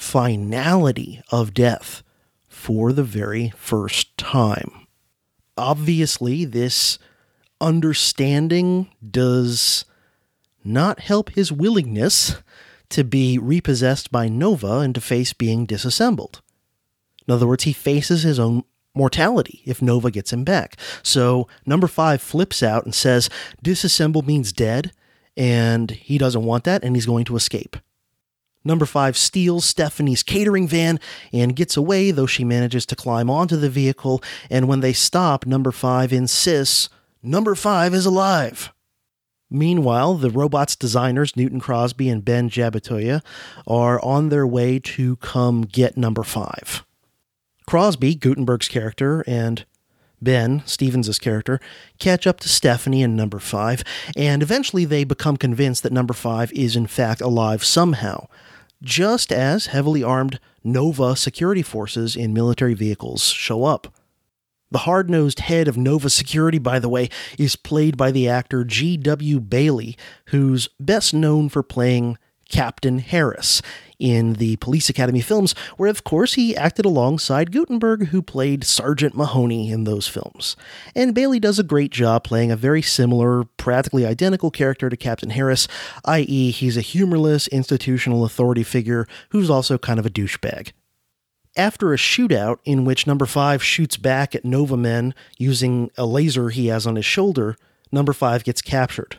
finality of death for the very first time. Obviously, this understanding does not help his willingness to be repossessed by Nova and to face being disassembled. In other words, he faces his own mortality if Nova gets him back. So number 5 flips out and says disassemble means dead, and he doesn't want that, and he's going to escape. Number 5 steals Stephanie's catering van and gets away, though she manages to climb onto the vehicle, and when they stop, number 5 insists number 5 is alive. Meanwhile, the robot's designers, Newton Crosby and Ben Jabatoya, are on their way to come get number 5. Crosby, Gutenberg's character, and Ben, Stevens' character, catch up to Stephanie and number 5, and eventually they become convinced that number 5 is in fact alive somehow, just as heavily armed Nova security forces in military vehicles show up. The hard-nosed head of Nova Security, by the way, is played by the actor G.W. Bailey, who's best known for playing Captain Harris in the Police Academy films, where of course he acted alongside Guttenberg, who played Sergeant Mahoney in those films. And Bailey does a great job playing a very similar, practically identical character to Captain Harris, i.e. he's a humorless institutional authority figure who's also kind of a douchebag. After a shootout in which Number 5 shoots back at Nova men using a laser he has on his shoulder, Number 5 gets captured.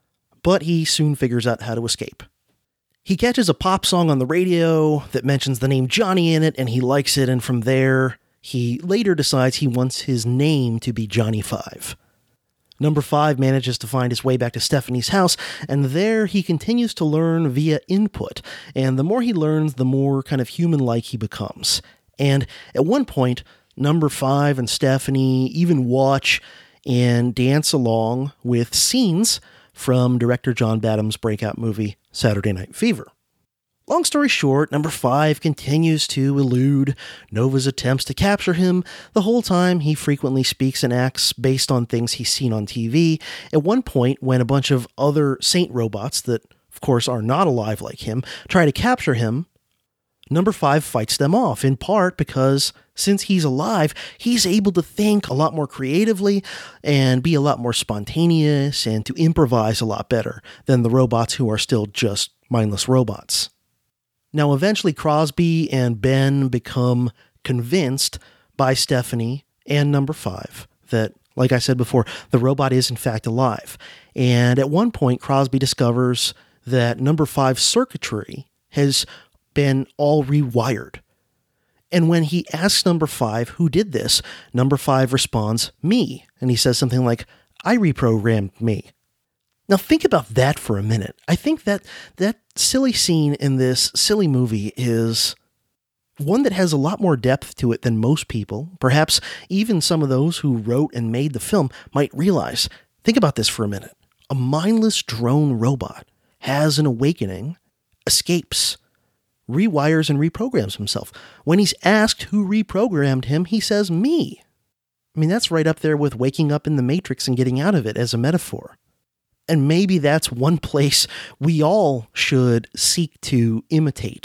But he soon figures out how to escape. He catches a pop song on the radio that mentions the name Johnny in it, and he likes it, and from there, he later decides he wants his name to be Johnny 5. Number 5 manages to find his way back to Stephanie's house, and there he continues to learn via input, and the more he learns, the more kind of human-like he becomes. And at one point, Number 5 and Stephanie even watch and dance along with scenes from director John Badham's breakout movie, Saturday Night Fever. Long story short, Number 5 continues to elude Nova's attempts to capture him. The whole time, he frequently speaks and acts based on things he's seen on TV. At one point, when a bunch of other Saint robots that, of course, are not alive like him, try to capture him, Number 5 fights them off, in part because since he's alive, he's able to think a lot more creatively and be a lot more spontaneous and to improvise a lot better than the robots who are still just mindless robots. Now, eventually, Crosby and Ben become convinced by Stephanie and Number 5 that, like I said before, the robot is in fact alive. And at one point, Crosby discovers that Number 5's circuitry has been all rewired. And when he asks Number 5 who did this, Number 5 responds, me. And he says something like, I reprogrammed me. Now think about that for a minute. I think that silly scene in this silly movie is one that has a lot more depth to it than most people, perhaps even some of those who wrote and made the film, might realize. Think about this for a minute. A mindless drone robot has an awakening, escapes, rewires and reprograms himself. When he's asked who reprogrammed him, he says, me. I mean, that's right up there with waking up in the Matrix and getting out of it as a metaphor. And maybe that's one place we all should seek to imitate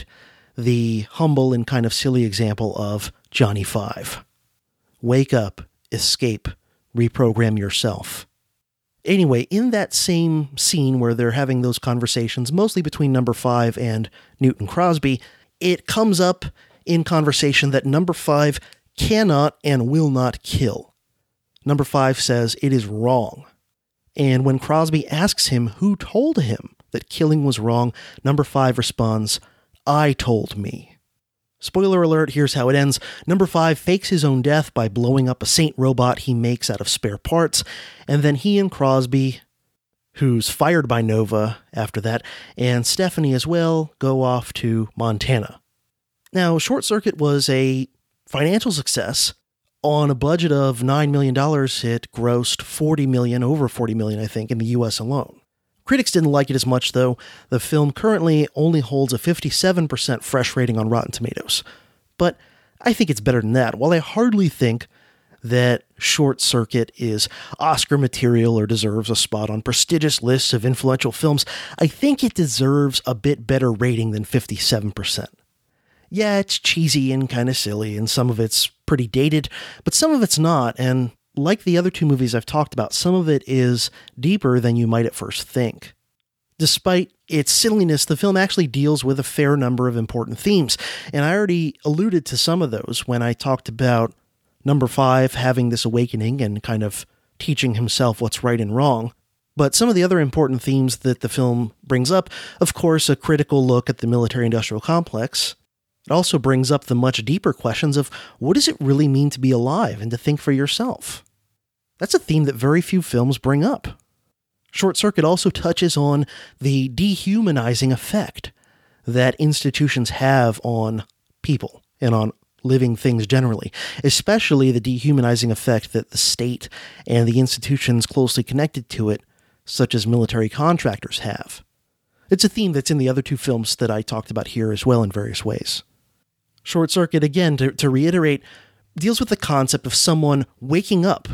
the humble and kind of silly example of Johnny 5. Wake up, escape, reprogram yourself. Anyway, in that same scene where they're having those conversations, mostly between Number 5 and Newton Crosby, it comes up in conversation that Number 5 cannot and will not kill. Number 5 says it is wrong. And when Crosby asks him who told him that killing was wrong, Number 5 responds, I told me. Spoiler alert, here's how it ends. Number 5 fakes his own death by blowing up a Saint robot he makes out of spare parts, and then he and Crosby, who's fired by Nova after that, and Stephanie as well, go off to Montana. Now, Short Circuit was a financial success. On a budget of $9 million, it grossed $40 million, over $40 million, I think, in the US alone. Critics didn't like it as much, though. The film currently only holds a 57% fresh rating on Rotten Tomatoes. But I think it's better than that. While I hardly think that Short Circuit is Oscar material or deserves a spot on prestigious lists of influential films, I think it deserves a bit better rating than 57%. Yeah, it's cheesy and kind of silly, and some of it's pretty dated, but some of it's not, and like the other two movies I've talked about, some of it is deeper than you might at first think. Despite its silliness, the film actually deals with a fair number of important themes, and I already alluded to some of those when I talked about Number 5 having this awakening and kind of teaching himself what's right and wrong. But some of the other important themes that the film brings up, of course, a critical look at the military-industrial complex. It also brings up the much deeper questions of what does it really mean to be alive and to think for yourself? That's a theme that very few films bring up. Short Circuit also touches on the dehumanizing effect that institutions have on people and on living things generally, especially the dehumanizing effect that the state and the institutions closely connected to it, such as military contractors, have. It's a theme that's in the other two films that I talked about here as well in various ways. Short Circuit, again, to reiterate, deals with the concept of someone waking up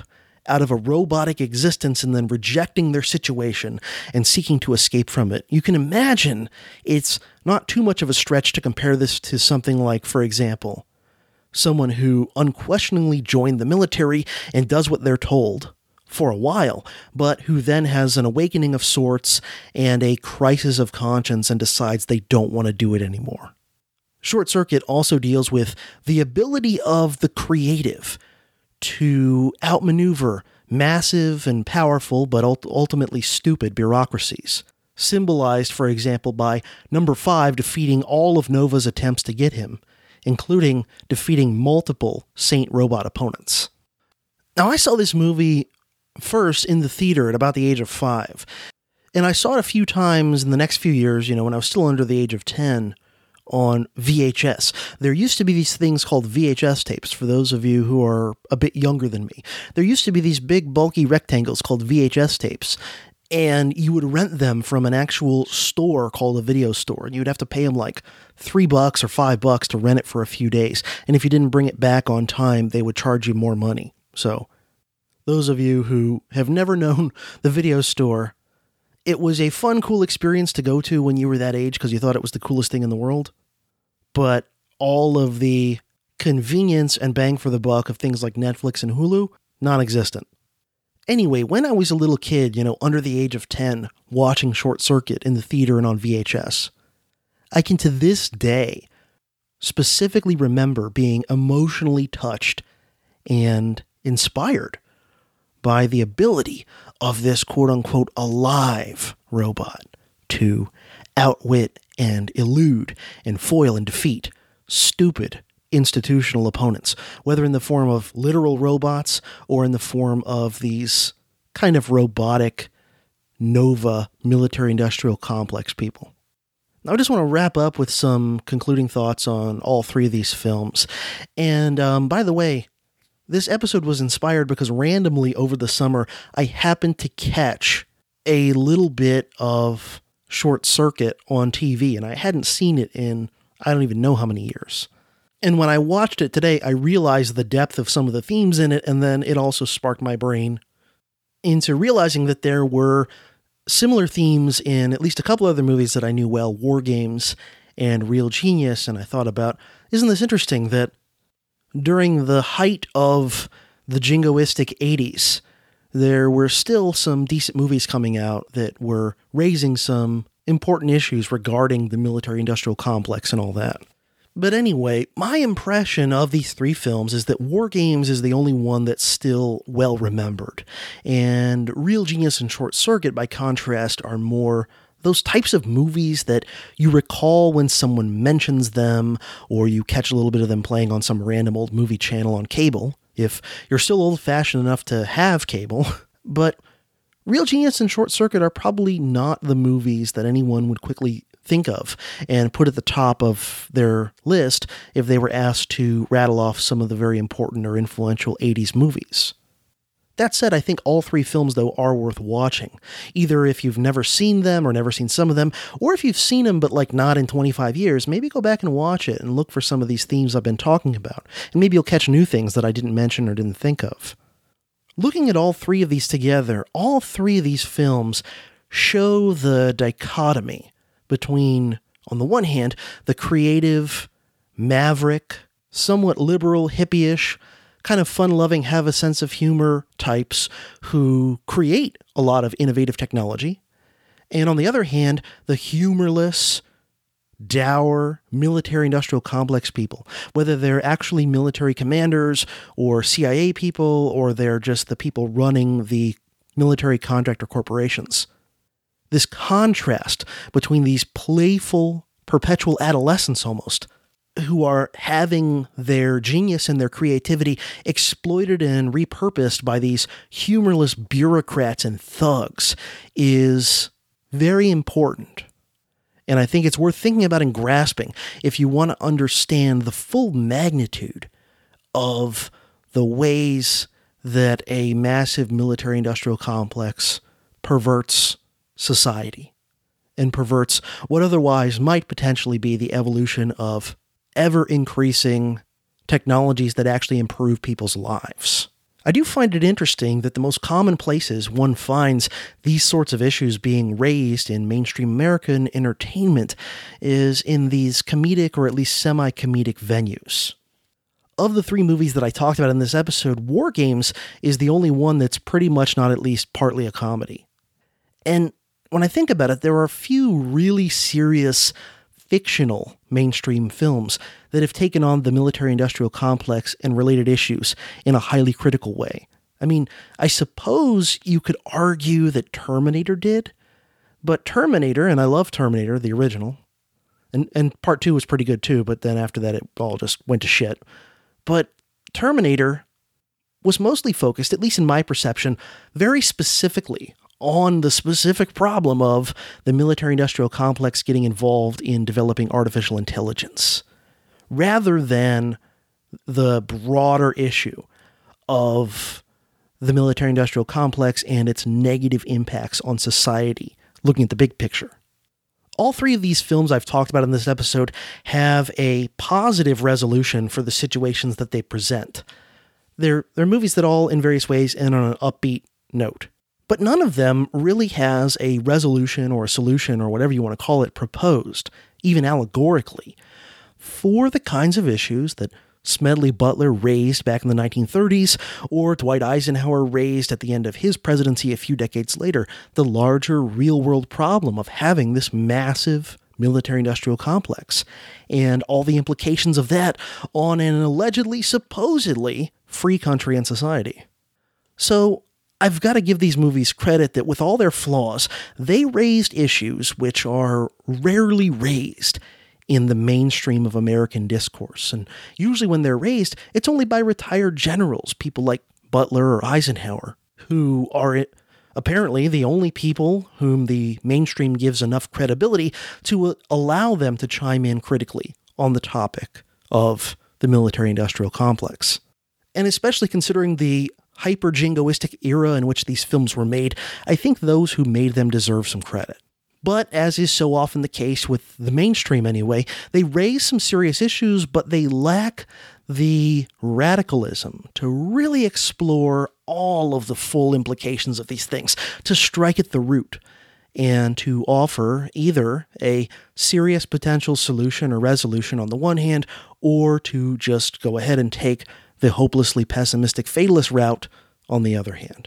out of a robotic existence and then rejecting their situation and seeking to escape from it. You can imagine it's not too much of a stretch to compare this to something like, for example, someone who unquestioningly joined the military and does what they're told for a while, but who then has an awakening of sorts and a crisis of conscience and decides they don't want to do it anymore. Short Circuit also deals with the ability of the creative to outmaneuver massive and powerful but ultimately stupid bureaucracies, symbolized, for example, by Number 5 defeating all of Nova's attempts to get him, including defeating multiple Saint Robot opponents. Now, I saw this movie first in the theater at about the age of 5, and I saw it a few times in the next few years, when I was still under the age of 10, on VHS. There used to be these things called VHS tapes, for those of you who are a bit younger than me. There used to be these big, bulky rectangles called VHS tapes, and you would rent them from an actual store called a video store, and you would have to pay them like $3 or $5 to rent it for a few days, and if you didn't bring it back on time, they would charge you more money. So, those of you who have never known the video store, it was a fun, cool experience to go to when you were that age because you thought it was the coolest thing in the world. But all of the convenience and bang for the buck of things like Netflix and Hulu, non-existent. Anyway, when I was a little kid, under the age of 10, watching Short Circuit in the theater and on VHS, I can to this day specifically remember being emotionally touched and inspired by the ability of this quote-unquote alive robot to outwit and elude and foil and defeat stupid institutional opponents, whether in the form of literal robots or in the form of these kind of robotic Nova military-industrial complex people. Now, I just want to wrap up with some concluding thoughts on all three of these films. And by the way, this episode was inspired because randomly over the summer, I happened to catch a little bit of Short Circuit on TV, and I hadn't seen it in I don't even know how many years. And when I watched it today, I realized the depth of some of the themes in it, and then it also sparked my brain into realizing that there were similar themes in at least a couple other movies that I knew well, War Games and Real Genius, and I thought about, isn't this interesting that during the height of the jingoistic 80s, there were still some decent movies coming out that were raising some important issues regarding the military-industrial complex and all that. But anyway, my impression of these three films is that War Games is the only one that's still well-remembered, and Real Genius and Short Circuit, by contrast, are more those types of movies that you recall when someone mentions them, or you catch a little bit of them playing on some random old movie channel on cable, if you're still old-fashioned enough to have cable. But Real Genius and Short Circuit are probably not the movies that anyone would quickly think of and put at the top of their list if they were asked to rattle off some of the very important or influential 80s movies. That said, I think all three films, though, are worth watching, either if you've never seen them or never seen some of them, or if you've seen them but not in 25 years, maybe go back and watch it and look for some of these themes I've been talking about, and maybe you'll catch new things that I didn't mention or didn't think of. Looking at all three of these together, all three of these films show the dichotomy between, on the one hand, the creative, maverick, somewhat liberal, hippie-ish, kind of fun-loving, have a sense of humor types who create a lot of innovative technology. And on the other hand, the humorless, dour, military-industrial complex people, whether they're actually military commanders or CIA people, or they're just the people running the military contractor corporations. This contrast between these playful, perpetual adolescents almost, who are having their genius and their creativity exploited and repurposed by these humorless bureaucrats and thugs, is very important. And I think it's worth thinking about and grasping if you want to understand the full magnitude of the ways that a massive military-industrial complex perverts society and perverts what otherwise might potentially be the evolution of ever-increasing technologies that actually improve people's lives. I do find it interesting that the most common places one finds these sorts of issues being raised in mainstream American entertainment is in these comedic or at least semi-comedic venues. Of the 3 movies that I talked about in this episode, War Games is the only one that's pretty much not at least partly a comedy. And when I think about it, there are a few really serious fictional mainstream films that have taken on the military-industrial complex and related issues in a highly critical way. I mean, I suppose you could argue that Terminator did, but Terminator, and I love Terminator, the original, and part 2 was pretty good too, but then after that it all just went to shit. But Terminator was mostly focused, at least in my perception, very specifically on the specific problem of the military-industrial complex getting involved in developing artificial intelligence, rather than the broader issue of the military-industrial complex and its negative impacts on society, looking at the big picture. All 3 of these films I've talked about in this episode have a positive resolution for the situations that they present. They're movies that all, in various ways, end on an upbeat note. But none of them really has a resolution or a solution or whatever you want to call it proposed, even allegorically, for the kinds of issues that Smedley Butler raised back in the 1930s, or Dwight Eisenhower raised at the end of his presidency a few decades later, the larger real-world problem of having this massive military-industrial complex, and all the implications of that on an allegedly, supposedly, free country and society. So, I've got to give these movies credit that with all their flaws, they raised issues which are rarely raised in the mainstream of American discourse. And usually when they're raised, it's only by retired generals, people like Butler or Eisenhower, who are apparently the only people whom the mainstream gives enough credibility to allow them to chime in critically on the topic of the military-industrial complex. And especially considering the hyper-jingoistic era in which these films were made, I think those who made them deserve some credit. But as is so often the case with the mainstream anyway, they raise some serious issues, but they lack the radicalism to really explore all of the full implications of these things, to strike at the root, and to offer either a serious potential solution or resolution on the one hand, or to just go ahead and take the hopelessly pessimistic fatalist route on the other hand.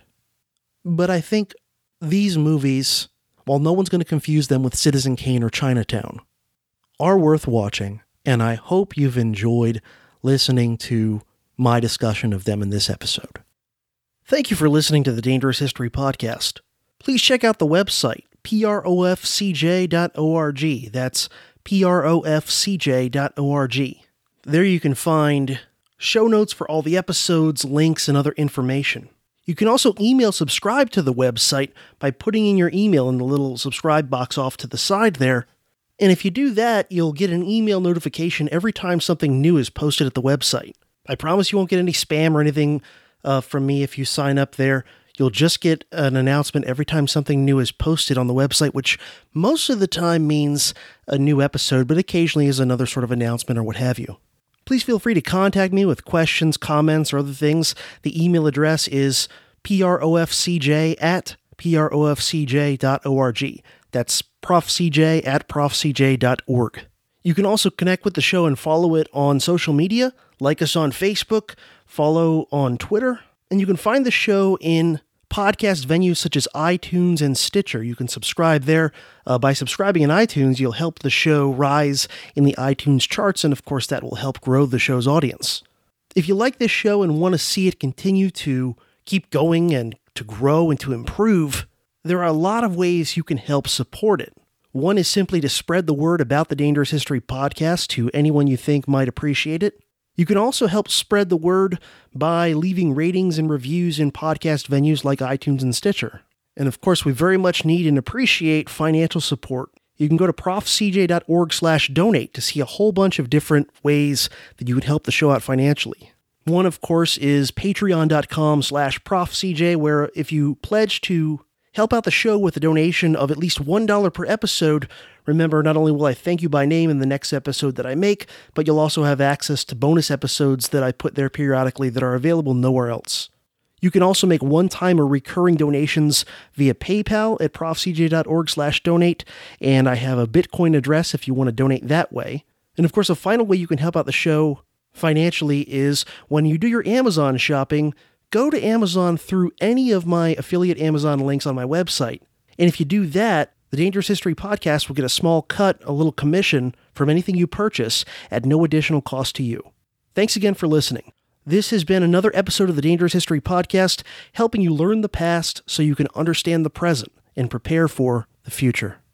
But I think these movies, while no one's going to confuse them with Citizen Kane or Chinatown, are worth watching, and I hope you've enjoyed listening to my discussion of them in this episode. Thank you for listening to the Dangerous History Podcast. Please check out the website, profcj.org. That's profcj.org. There you can find show notes for all the episodes, links, and other information. You can also email subscribe to the website by putting in your email in the little subscribe box off to the side there. And if you do that, you'll get an email notification every time something new is posted at the website. I promise you won't get any spam or anything from me if you sign up there. You'll just get an announcement every time something new is posted on the website, which most of the time means a new episode, but occasionally is another sort of announcement or what have you. Please feel free to contact me with questions, comments, or other things. The email address is profcj@profcj.org. That's profcj@profcj.org. You can also connect with the show and follow it on social media, like us on Facebook, follow on Twitter, and you can find the show in podcast venues such as iTunes and Stitcher. You can subscribe there. By subscribing in iTunes, you'll help the show rise in the iTunes charts, and of course that will help grow the show's audience. If you like this show and want to see it continue to keep going and to grow and to improve, there are a lot of ways you can help support it. One is simply to spread the word about the Dangerous History Podcast to anyone you think might appreciate it. You can also help spread the word by leaving ratings and reviews in podcast venues like iTunes and Stitcher. And of course, we very much need and appreciate financial support. You can go to profcj.org/donate to see a whole bunch of different ways that you would help the show out financially. One, of course, is patreon.com/profcj, where if you pledge to help out the show with a donation of at least $1 per episode, remember, not only will I thank you by name in the next episode that I make, but you'll also have access to bonus episodes that I put there periodically that are available nowhere else. You can also make one-time or recurring donations via PayPal at profcj.org/donate, and I have a Bitcoin address if you want to donate that way. And of course, a final way you can help out the show financially is when you do your Amazon shopping, go to Amazon through any of my affiliate Amazon links on my website. And if you do that, the Dangerous History Podcast will get a small cut, a little commission from anything you purchase at no additional cost to you. Thanks again for listening. This has been another episode of the Dangerous History Podcast, helping you learn the past so you can understand the present and prepare for the future.